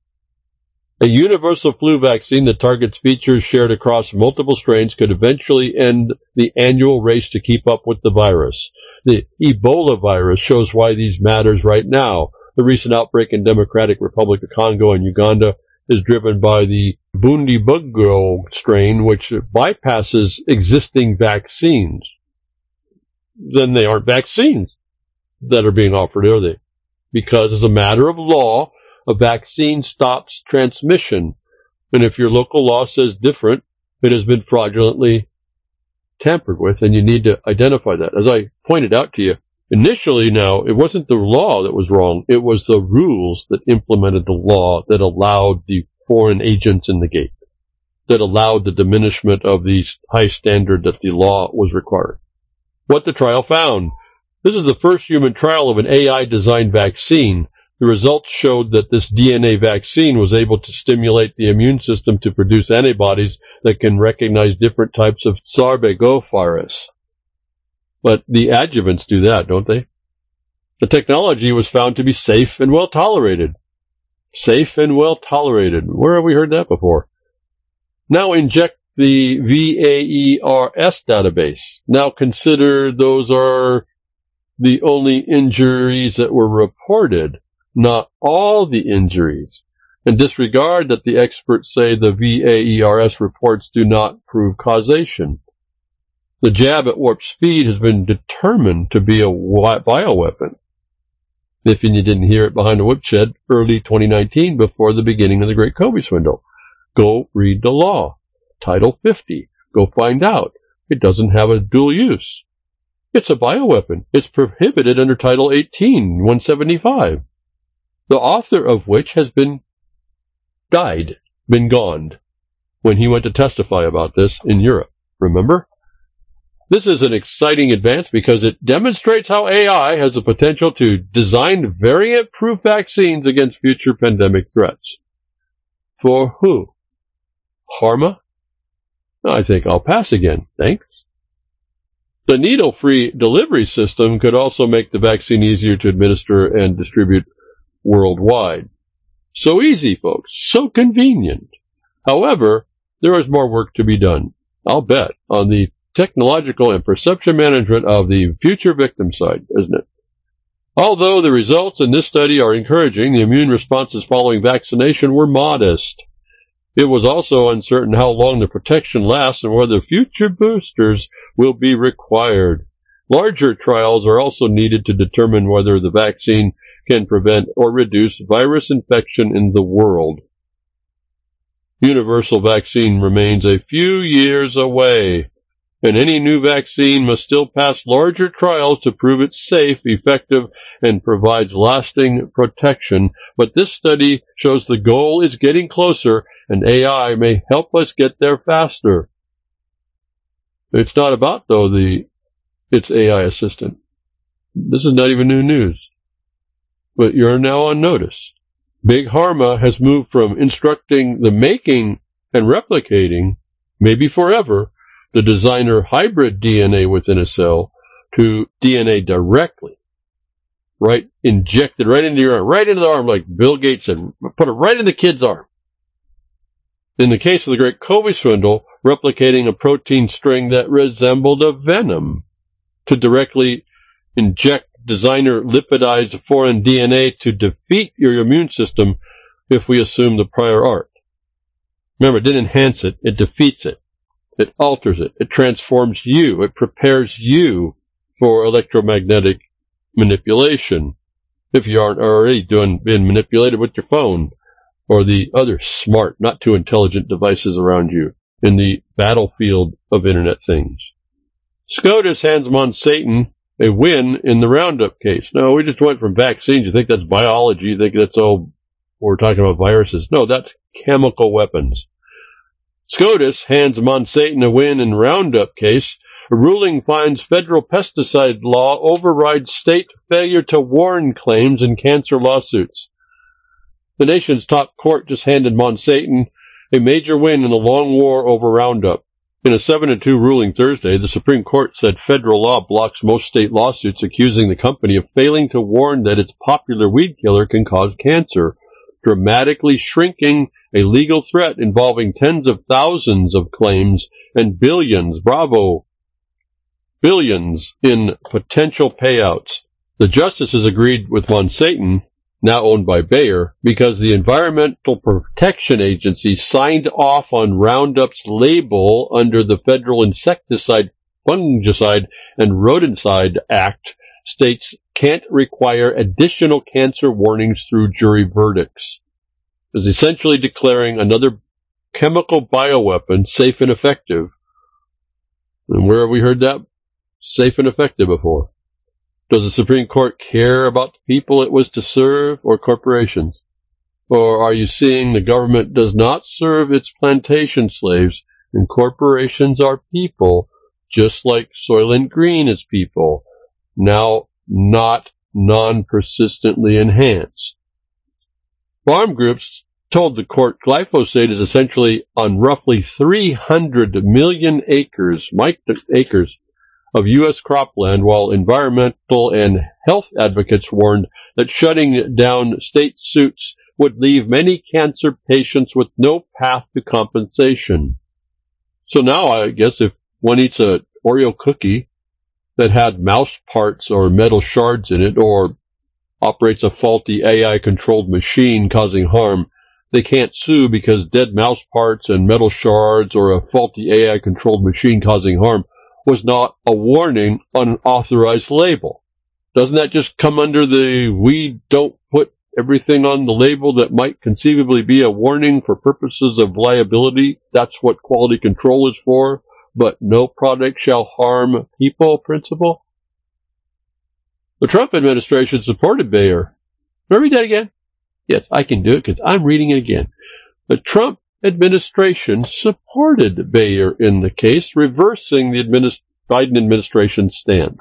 [SPEAKER 1] A universal flu vaccine that targets features shared across multiple strains could eventually end the annual race to keep up with the virus. The Ebola virus shows why these matters right now. The recent outbreak in Democratic Republic of Congo and Uganda is driven by the Bundibugyo strain, which bypasses existing vaccines. Then they aren't vaccines that are being offered, are they? Because as a matter of law, a vaccine stops transmission. And if your local law says different, it has been fraudulently tampered with, and you need to identify that. As I pointed out to you, initially now, it wasn't the law that was wrong. It was the rules that implemented the law that allowed the foreign agents in the gate, that allowed the diminishment of the high standard that the law was required. What the trial found. This is the first human trial of an A I-designed vaccine. The results showed that this D N A vaccine was able to stimulate the immune system to produce antibodies that can recognize different types of sarbegovirus. But the adjuvants do that, don't they? The technology was found to be safe and well tolerated. Safe and well tolerated. Where have we heard that before? Now inject the VAERS database. Now consider those are the only injuries that were reported, not all the injuries, and disregard that the experts say the VAERS reports do not prove causation. The jab at warp speed has been determined to be a bioweapon. If you didn't hear it behind the woodshed early twenty nineteen, before the beginning of the Great COVID swindle, go read the law. Title fifty. Go find out. It doesn't have a dual use. It's a bioweapon. It's prohibited under Title eighteen, one seventy-five. The author of which has been died, been gone, when he went to testify about this in Europe. Remember? This is an exciting advance because it demonstrates how A I has the potential to design variant-proof vaccines against future pandemic threats. For who? Pharma? I think I'll pass again. Thanks. The needle-free delivery system could also make the vaccine easier to administer and distribute worldwide. So easy, folks. So convenient. However, there is more work to be done, I'll bet, on the technological and perception management of the future victim side, isn't it? Although the results in this study are encouraging, the immune responses following vaccination were modest. It was also uncertain how long the protection lasts and whether future boosters will be required. Larger trials are also needed to determine whether the vaccine can prevent or reduce virus infection in the world. Universal vaccine remains a few years away, and any new vaccine must still pass larger trials to prove it's safe, effective, and provides lasting protection. But this study shows the goal is getting closer, and A I may help us get there faster. It's not about, though, the its A I assistant. This is not even new news. But you're now on notice. Big Pharma has moved from instructing the making and replicating, maybe forever, the designer hybrid D N A within a cell to D N A directly. Right? Injected right into your arm, right into the arm, like Bill Gates said. Put it right in the kid's arm. In the case of the Great COVID swindle, replicating a protein string that resembled a venom to directly inject designer lipidized foreign D N A to defeat your immune system if we assume the prior art. Remember, it didn't enhance it, it defeats it. It alters it. It transforms you. It prepares you for electromagnetic manipulation if you aren't already doing being manipulated with your phone or the other smart, not too intelligent devices around you in the battlefield of Internet things. SCOTUS hands Monsatan a win in the Roundup case. No, we just went from vaccines. You think that's biology. You think that's all we're talking about viruses. No, that's chemical weapons. SCOTUS hands Monsatan a win in Roundup case. A ruling finds federal pesticide law overrides state failure to warn claims in cancer lawsuits. The nation's top court just handed Monsatan a major win in the long war over Roundup. In a seven to two ruling Thursday, the Supreme Court said federal law blocks most state lawsuits accusing the company of failing to warn that its popular weed killer can cause cancer, dramatically shrinking a legal threat involving tens of thousands of claims and billions, bravo, billions in potential payouts. The justices agreed with Monsatan, now owned by Bayer, because the Environmental Protection Agency signed off on Roundup's label under the Federal Insecticide, Fungicide, and Rodenticide Act. States can't require additional cancer warnings through jury verdicts. Is essentially declaring another chemical bioweapon safe and effective. And where have we heard that safe and effective before? Does the Supreme Court care about the people it was to serve or corporations? Or are you seeing the government does not serve its plantation slaves and corporations are people, just like Soylent Green is people, now not non-persistently enhanced? Farm groups told the court glyphosate is essentially on roughly three hundred million acres, acres of U S cropland, while environmental and health advocates warned that shutting down state suits would leave many cancer patients with no path to compensation. So now I guess if one eats a Oreo cookie that had mouse parts or metal shards in it, or operates a faulty A I-controlled machine causing harm, they can't sue because dead mouse parts and metal shards or a faulty A I-controlled machine causing harm was not a warning on an authorized label. Doesn't that just come under the we don't put everything on the label that might conceivably be a warning for purposes of liability? That's what quality control is for, but no product shall harm people principle? The Trump administration supported Bayer. Can I read that again? Yes, I can do it because I'm reading it again. The Trump administration supported Bayer in the case, reversing the administ- Biden administration's stance.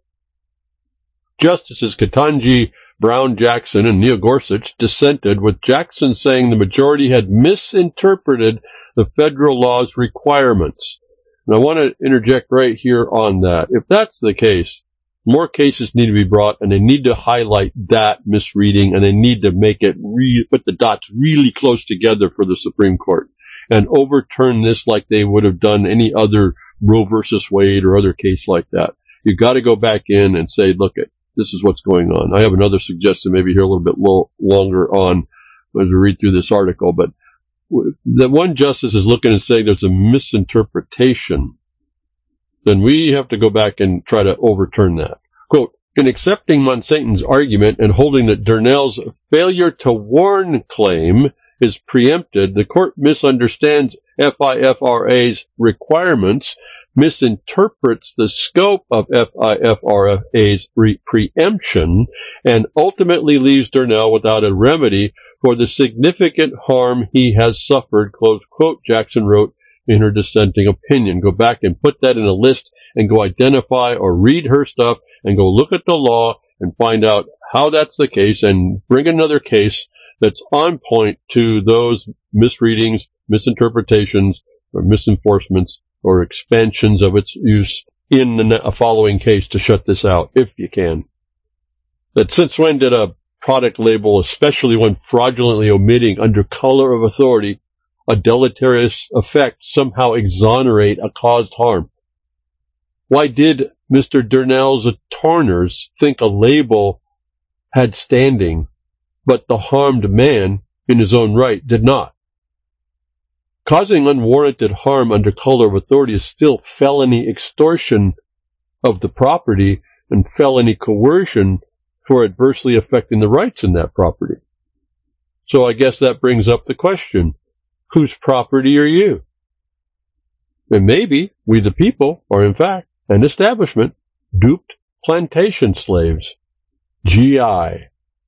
[SPEAKER 1] Justices Ketanji Brown Jackson and Neil Gorsuch dissented, with Jackson saying the majority had misinterpreted the federal law's requirements. And I want to interject right here on that. If that's the case, more cases need to be brought, and they need to highlight that misreading, and they need to make it re- put the dots really close together for the Supreme Court and overturn this like they would have done any other Roe versus Wade or other case like that. You've got to go back in and say, look, it, this is what's going on. I have another suggestion maybe here a little bit lo- longer on as we read through this article, but the one justice is looking and saying there's a misinterpretation, then we have to go back and try to overturn that. Quote, in accepting Monsanto's argument and holding that Durnell's failure to warn claim is preempted, the court misunderstands F I F R A's requirements, misinterprets the scope of F I F R A's re- preemption, and ultimately leaves Durnell without a remedy for the significant harm he has suffered, close quote, Jackson wrote in her dissenting opinion. Go back and put that in a list and go identify or read her stuff and go look at the law and find out how that's the case and bring another case that's on point to those misreadings, misinterpretations, or misenforcements or expansions of its use in the following case to shut this out, if you can. That since when did a product label, especially when fraudulently omitting under color of authority a deleterious effect, somehow exonerate a caused harm? Why did Mister Durnell's attorneys think a label had standing, but the harmed man, in his own right, did not? Causing unwarranted harm under color of authority is still felony extortion of the property and felony coercion for adversely affecting the rights in that property. So I guess that brings up the question, whose property are you? And maybe we the people are in fact an establishment, duped plantation slaves. G I.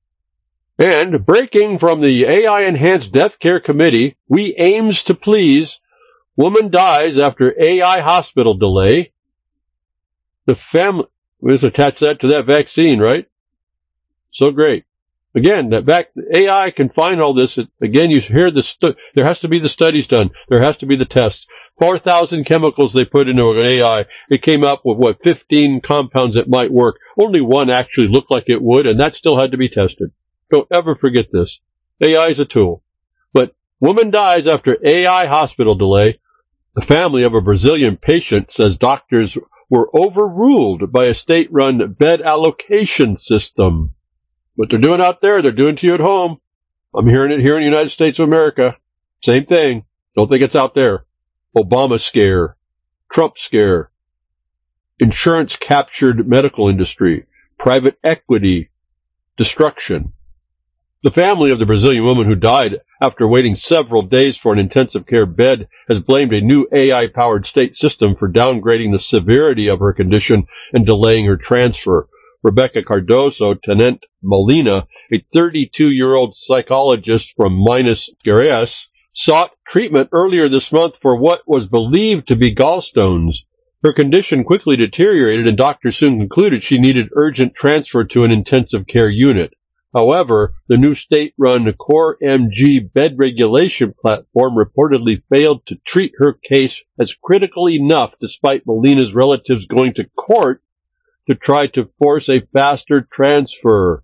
[SPEAKER 1] And breaking from the A I-enhanced death care committee, we aims to please. Woman dies after A I hospital delay. The family, let's attach that to that vaccine, right? So great. Again, that vac- A I can find all this. It, again, you hear the stu- there has to be the studies done. There has to be the tests. four thousand chemicals they put into an A I. It came up with, what, fifteen compounds that might work. Only one actually looked like it would, and that still had to be tested. Don't ever forget this. A I is a tool. But woman dies after A I hospital delay. The family of a Brazilian patient says doctors were overruled by a state-run bed allocation system. What they're doing out there, they're doing to you at home. I'm hearing it here in the United States of America. Same thing. Don't think it's out there. Obama scare. Trump scare. Insurance captured medical industry. Private equity destruction. The family of the Brazilian woman who died after waiting several days for an intensive care bed has blamed a new A I-powered state system for downgrading the severity of her condition and delaying her transfer. Rebecca Cardoso Tenente Molina, a thirty-two-year-old psychologist from Minas Gerais, sought treatment earlier this month for what was believed to be gallstones. Her condition quickly deteriorated, and doctors soon concluded she needed urgent transfer to an intensive care unit. However, the new state-run Core M G bed regulation platform reportedly failed to treat her case as critical enough despite Molina's relatives going to court to try to force a faster transfer.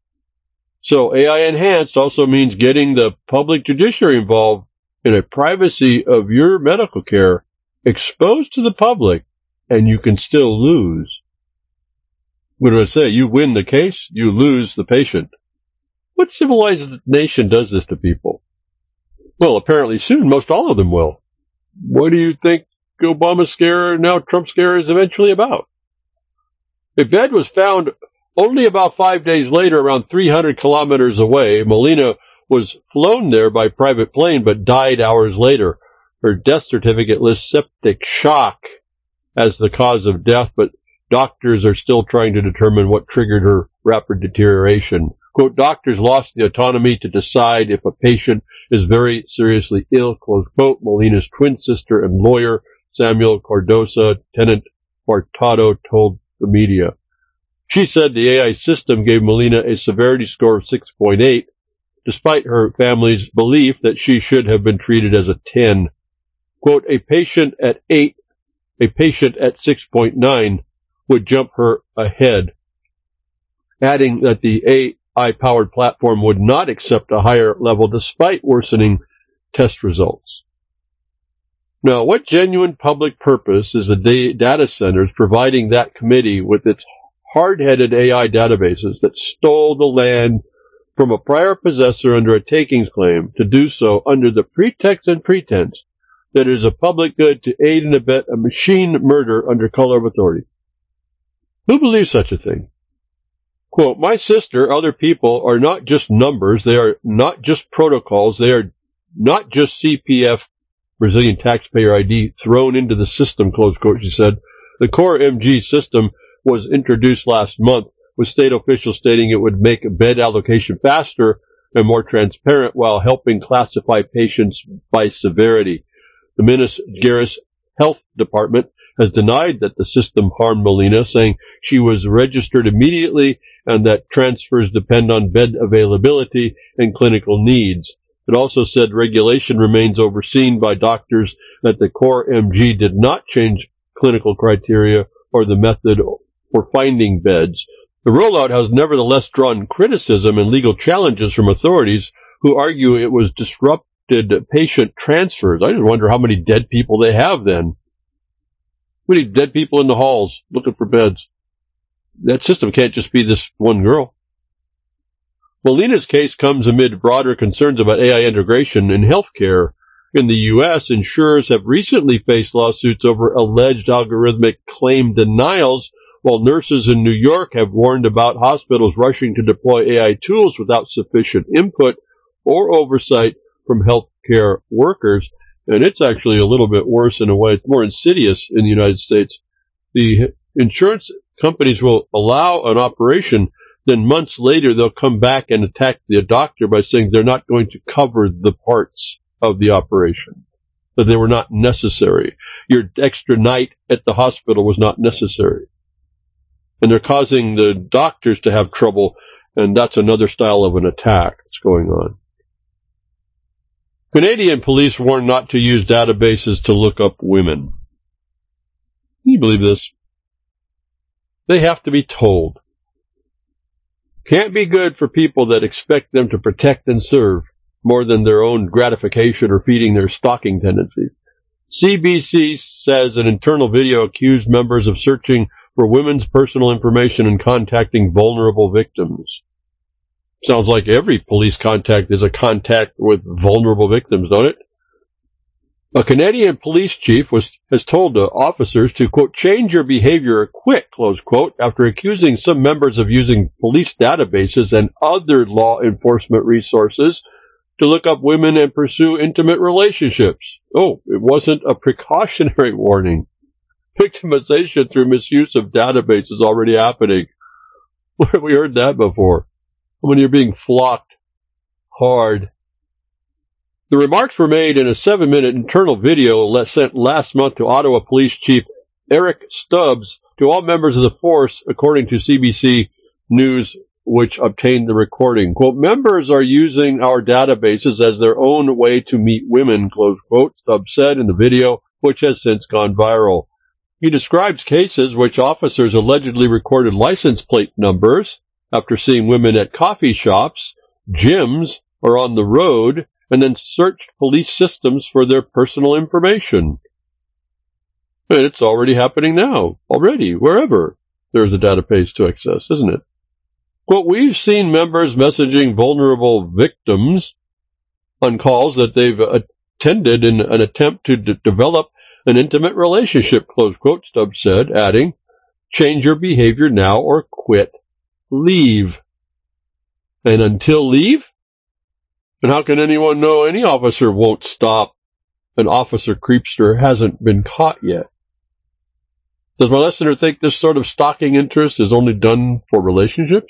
[SPEAKER 1] So A I enhanced also means getting the public judiciary involved in a privacy of your medical care exposed to the public, and you can still lose. What do I say? You win the case, you lose the patient. What civilized nation does this to people? Well, apparently soon most all of them will. What do you think Obama's scare, now Trump's scare, is eventually about? A bed was found only about five days later, around three hundred kilometers away. Molina was flown there by private plane, but died hours later. Her death certificate lists septic shock as the cause of death, but doctors are still trying to determine what triggered her rapid deterioration. Quote, doctors lost the autonomy to decide if a patient is very seriously ill, close quote. Molina's twin sister and lawyer, Samuel Cardosa, Tenant Bartado, told the media. She said the A I system gave Molina a severity score of six point eight, despite her family's belief that she should have been treated as a ten. Quote, a patient at eight, a patient at six point nine would jump her ahead, adding that the A I-powered platform would not accept a higher level despite worsening test results. Now, what genuine public purpose is the data centers providing that committee with its hard-headed A I databases that stole the land from a prior possessor under a takings claim to do so under the pretext and pretense that it is a public good to aid and abet a machine murder under color of authority? Who believes such a thing? Quote, my sister, other people are not just numbers, they are not just protocols, they are not just C P F, Brazilian taxpayer I D, thrown into the system, close quote, she said. The Core M G system was introduced last month, with state officials stating it would make bed allocation faster and more transparent while helping classify patients by severity. The Minas Gerais Health Department has denied that the system harmed Molina, saying she was registered immediately and that transfers depend on bed availability and clinical needs. It also said regulation remains overseen by doctors, that the Core M G did not change clinical criteria or the method for finding beds. The rollout has nevertheless drawn criticism and legal challenges from authorities who argue it was disrupted patient transfers. I just wonder how many dead people they have then. How many dead people in the halls looking for beds? That system can't just be this one girl. Molina's case comes amid broader concerns about A I integration in healthcare. In the U S, insurers have recently faced lawsuits over alleged algorithmic claim denials, while nurses in New York have warned about hospitals rushing to deploy A I tools without sufficient input or oversight from healthcare workers. And it's actually a little bit worse in a way. It's more insidious in the United States. The insurance companies will allow an operation, then months later they'll come back and attack the doctor by saying they're not going to cover the parts of the operation, that they were not necessary. Your extra night at the hospital was not necessary. And they're causing the doctors to have trouble, and that's another style of an attack that's going on. Canadian police warn not to use databases to look up women. Can you believe this? They have to be told. Can't be good for people that expect them to protect and serve more than their own gratification or feeding their stalking tendencies. C B C says an internal video accused members of searching for women's personal information and contacting vulnerable victims. Sounds like every police contact is a contact with vulnerable victims, don't it? A Canadian police chief was has told the officers to, quote, change your behavior quick, close quote, after accusing some members of using police databases and other law enforcement resources to look up women and pursue intimate relationships. Oh, it wasn't a precautionary warning. Victimization through misuse of databases is already happening. Where have we heard that before? When you're being flocked hard. The remarks were made in a seven-minute internal video sent last month to Ottawa Police Chief Eric Stubbs to all members of the force, according to C B C News which obtained the recording. Quote, members are using our databases as their own way to meet women, close quote, Stubbs said in the video, which has since gone viral. He describes cases which officers allegedly recorded license plate numbers after seeing women at coffee shops, gyms, or on the road, and then searched police systems for their personal information. And it's already happening now, already, wherever there's a database to access, isn't it? Quote, we've seen members messaging vulnerable victims on calls that they've attended in an attempt to d- develop an intimate relationship, close quote, Stubbs said, adding, change your behavior now or quit. Leave. And until leave? And how can anyone know any officer won't stop an officer creepster hasn't been caught yet? Does my listener think this sort of stalking interest is only done for relationships?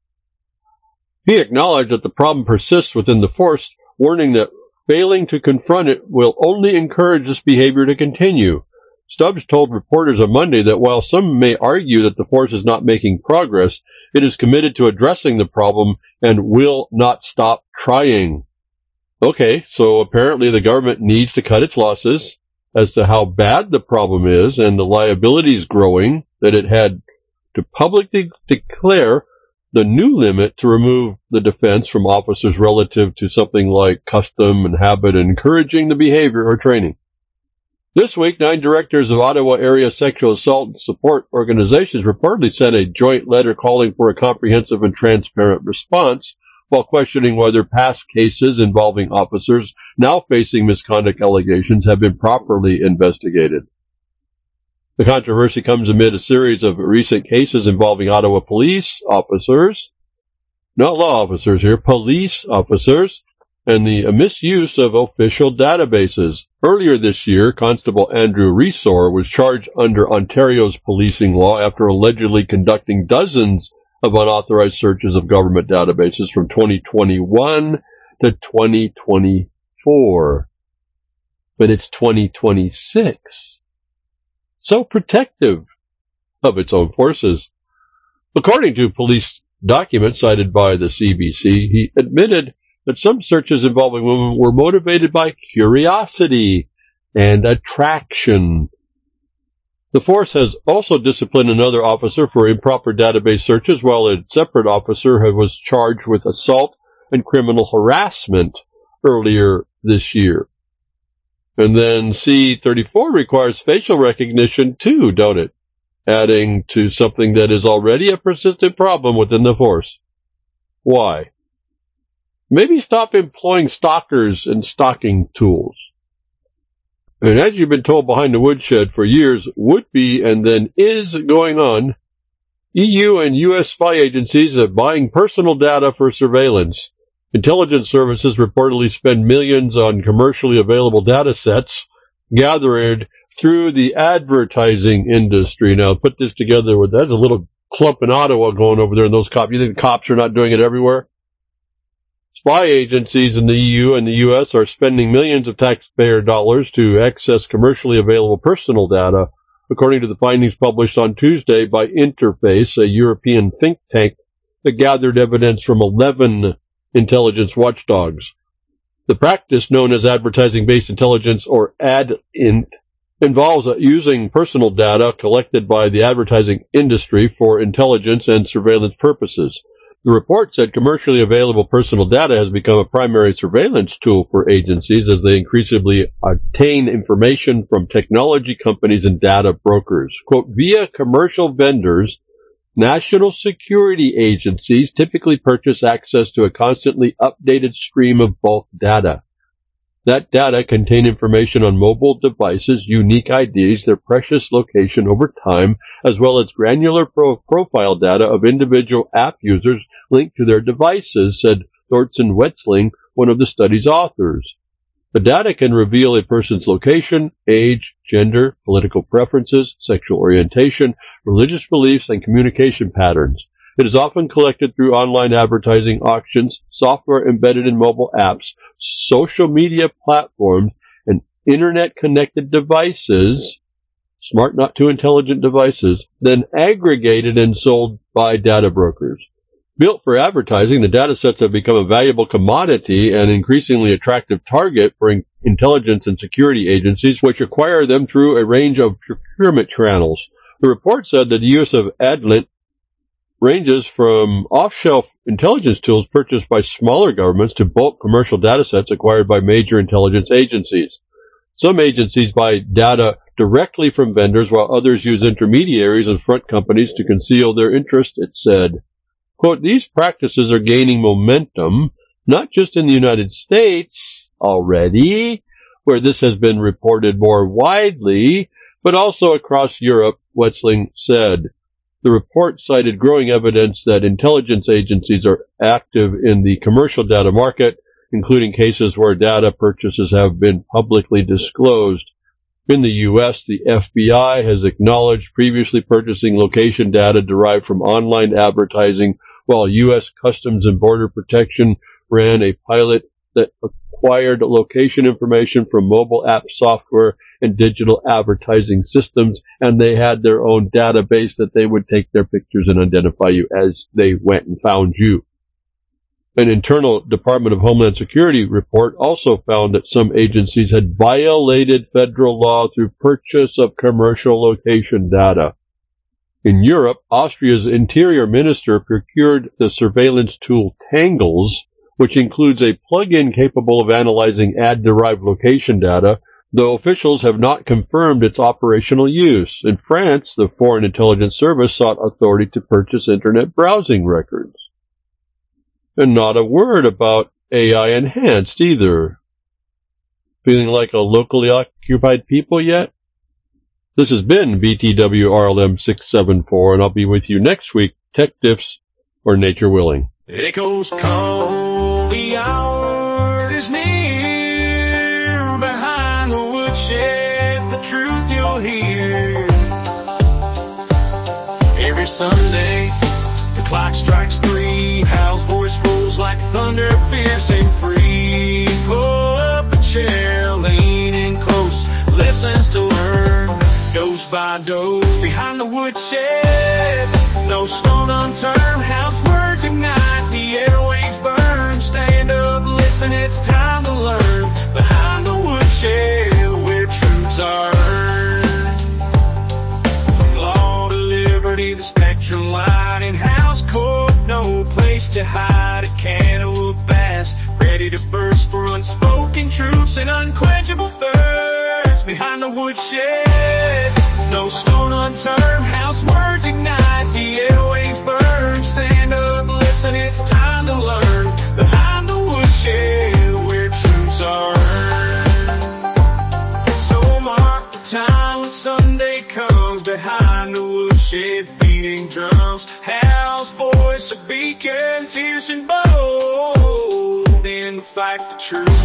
[SPEAKER 1] He acknowledged that the problem persists within the force, warning that failing to confront it will only encourage this behavior to continue. Stubbs told reporters on Monday that while some may argue that the force is not making progress, it is committed to addressing the problem and will not stop trying. Okay, so apparently the government needs to cut its losses as to how bad the problem is and the liability is growing, that it had to publicly declare the new limit to remove the defense from officers relative to something like custom and habit encouraging the behavior or training. This week, nine directors of Ottawa area sexual assault support organizations reportedly sent a joint letter calling for a comprehensive and transparent response while questioning whether past cases involving officers now facing misconduct allegations have been properly investigated. The controversy comes amid a series of recent cases involving Ottawa police officers, not law officers here, police officers, and the misuse of official databases. Earlier this year, Constable Andrew Resor was charged under Ontario's policing law after allegedly conducting dozens of unauthorized searches of government databases from twenty twenty-one to twenty twenty-four. But it's twenty twenty-six. So protective of its own forces. According to police documents cited by the C B C, he admitted that some searches involving women were motivated by curiosity and attraction. The force has also disciplined another officer for improper database searches, while a separate officer was charged with assault and criminal harassment earlier this year. And then C thirty-four requires facial recognition too, don't it? Adding to something that is already a persistent problem within the force. Why? Maybe stop employing stalkers and stalking tools. And as you've been told behind the woodshed for years, would be and then is going on, E U and U S spy agencies are buying personal data for surveillance. Intelligence services reportedly spend millions on commercially available data sets gathered through the advertising industry. Now, put this together with, that's a little clump in Ottawa going over there, and those cops, you think the cops are not doing it everywhere? Spy agencies in the E U and the U S are spending millions of taxpayer dollars to access commercially available personal data, according to the findings published on Tuesday by Interface, a European think tank that gathered evidence from eleven intelligence watchdogs. The practice, known as advertising-based intelligence, or AdInt, involves using personal data collected by the advertising industry for intelligence and surveillance purposes. The report said commercially available personal data has become a primary surveillance tool for agencies as they increasingly obtain information from technology companies and data brokers. Quote, via commercial vendors, national security agencies typically purchase access to a constantly updated stream of bulk data. That data contain information on mobile devices, unique I Ds, their precious location over time, as well as granular pro- profile data of individual app users linked to their devices, said Thorsten Wetzling, one of the study's authors. The data can reveal a person's location, age, gender, political preferences, sexual orientation, religious beliefs, and communication patterns. It is often collected through online advertising auctions, software embedded in mobile apps, social media platforms, and internet-connected devices, smart not too intelligent devices, then aggregated and sold by data brokers. Built for advertising, the datasets have become a valuable commodity and increasingly attractive target for in- intelligence and security agencies, which acquire them through a range of procurement channels. The report said that the use of Adlint ranges from off-shelf intelligence tools purchased by smaller governments to bulk commercial datasets acquired by major intelligence agencies. Some agencies buy data directly from vendors, while others use intermediaries and front companies to conceal their interest, it said. Quote, these practices are gaining momentum, not just in the United States already, where this has been reported more widely, but also across Europe, Wetsling said. The report cited growing evidence that intelligence agencies are active in the commercial data market, including cases where data purchases have been publicly disclosed. In the U S, the F B I has acknowledged previously purchasing location data derived from online advertising, while U S Customs and Border Protection ran a pilot that acquired location information from mobile app software and digital advertising systems, and they had their own database that they would take their pictures and identify you as they went and found you. An internal Department of Homeland Security report also found that some agencies had violated federal law through purchase of commercial location data. In Europe, Austria's interior minister procured the surveillance tool Tangles, which includes a plug-in capable of analyzing ad-derived location data, though officials have not confirmed its operational use. In France, the Foreign Intelligence Service sought authority to purchase Internet browsing records. And not a word about A I enhanced either. Feeling like a locally occupied people yet? This has been B T W R L M six seven four, and I'll be with you next week, Tech Diffs or Nature Willing.
[SPEAKER 2] Echoes call, the hour is near. Behind the woodshed, the truth you'll hear. Every Sunday, the clock strikes three. Hal's voice rolls like thunder, fierce and free. Pull up a chair, leaning close, listens to learn. Goes by dose behind the woodshed. No stone unturned, Hal's words ignite, the airwaves burn. Stand up, listen, it's time to learn. Behind the woodshed, where truths are earned. From law to liberty, the spectrum line in Hal's court. No place to hide, a can of bass, ready to burst for unspoken truths and unquenchable thirst. Behind the woodshed, no stone unturned, Hal's words ignite, the airwaves burn. Stand up, listen, it's time to learn. Behind the woodshed, where truths are earned. So mark the time when Sunday comes. Behind the woodshed, beating drums, Hal's voice a beacon, fierce and bold in the fight for truth.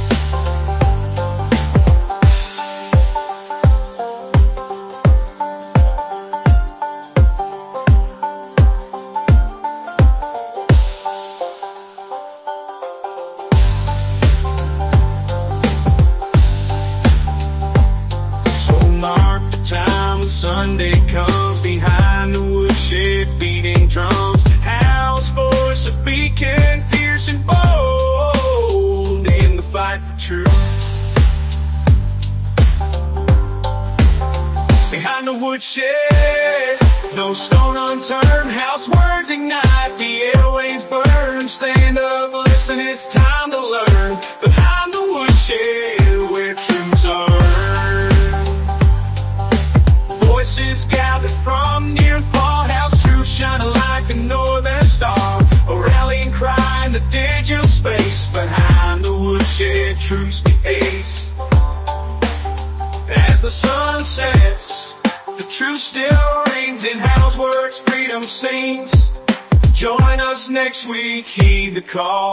[SPEAKER 2] Sunday comes, behind the woodshed, beating drums, Hal's voice a beacon, fierce and bold in the fight for truth. Behind the woodshed, no stone unturned, Hal's words ignite, the airwaves burn. Stand up, listen, it's time to learn. Behind the woodshed, where truths are from near and far, Hal's truth shining like a northern star. A rallying cry in the digital space. Behind the woodshed, truths be ace. As the sun sets, the truth still rings. In Hal's words, freedom sings. Join us next week, heed the call.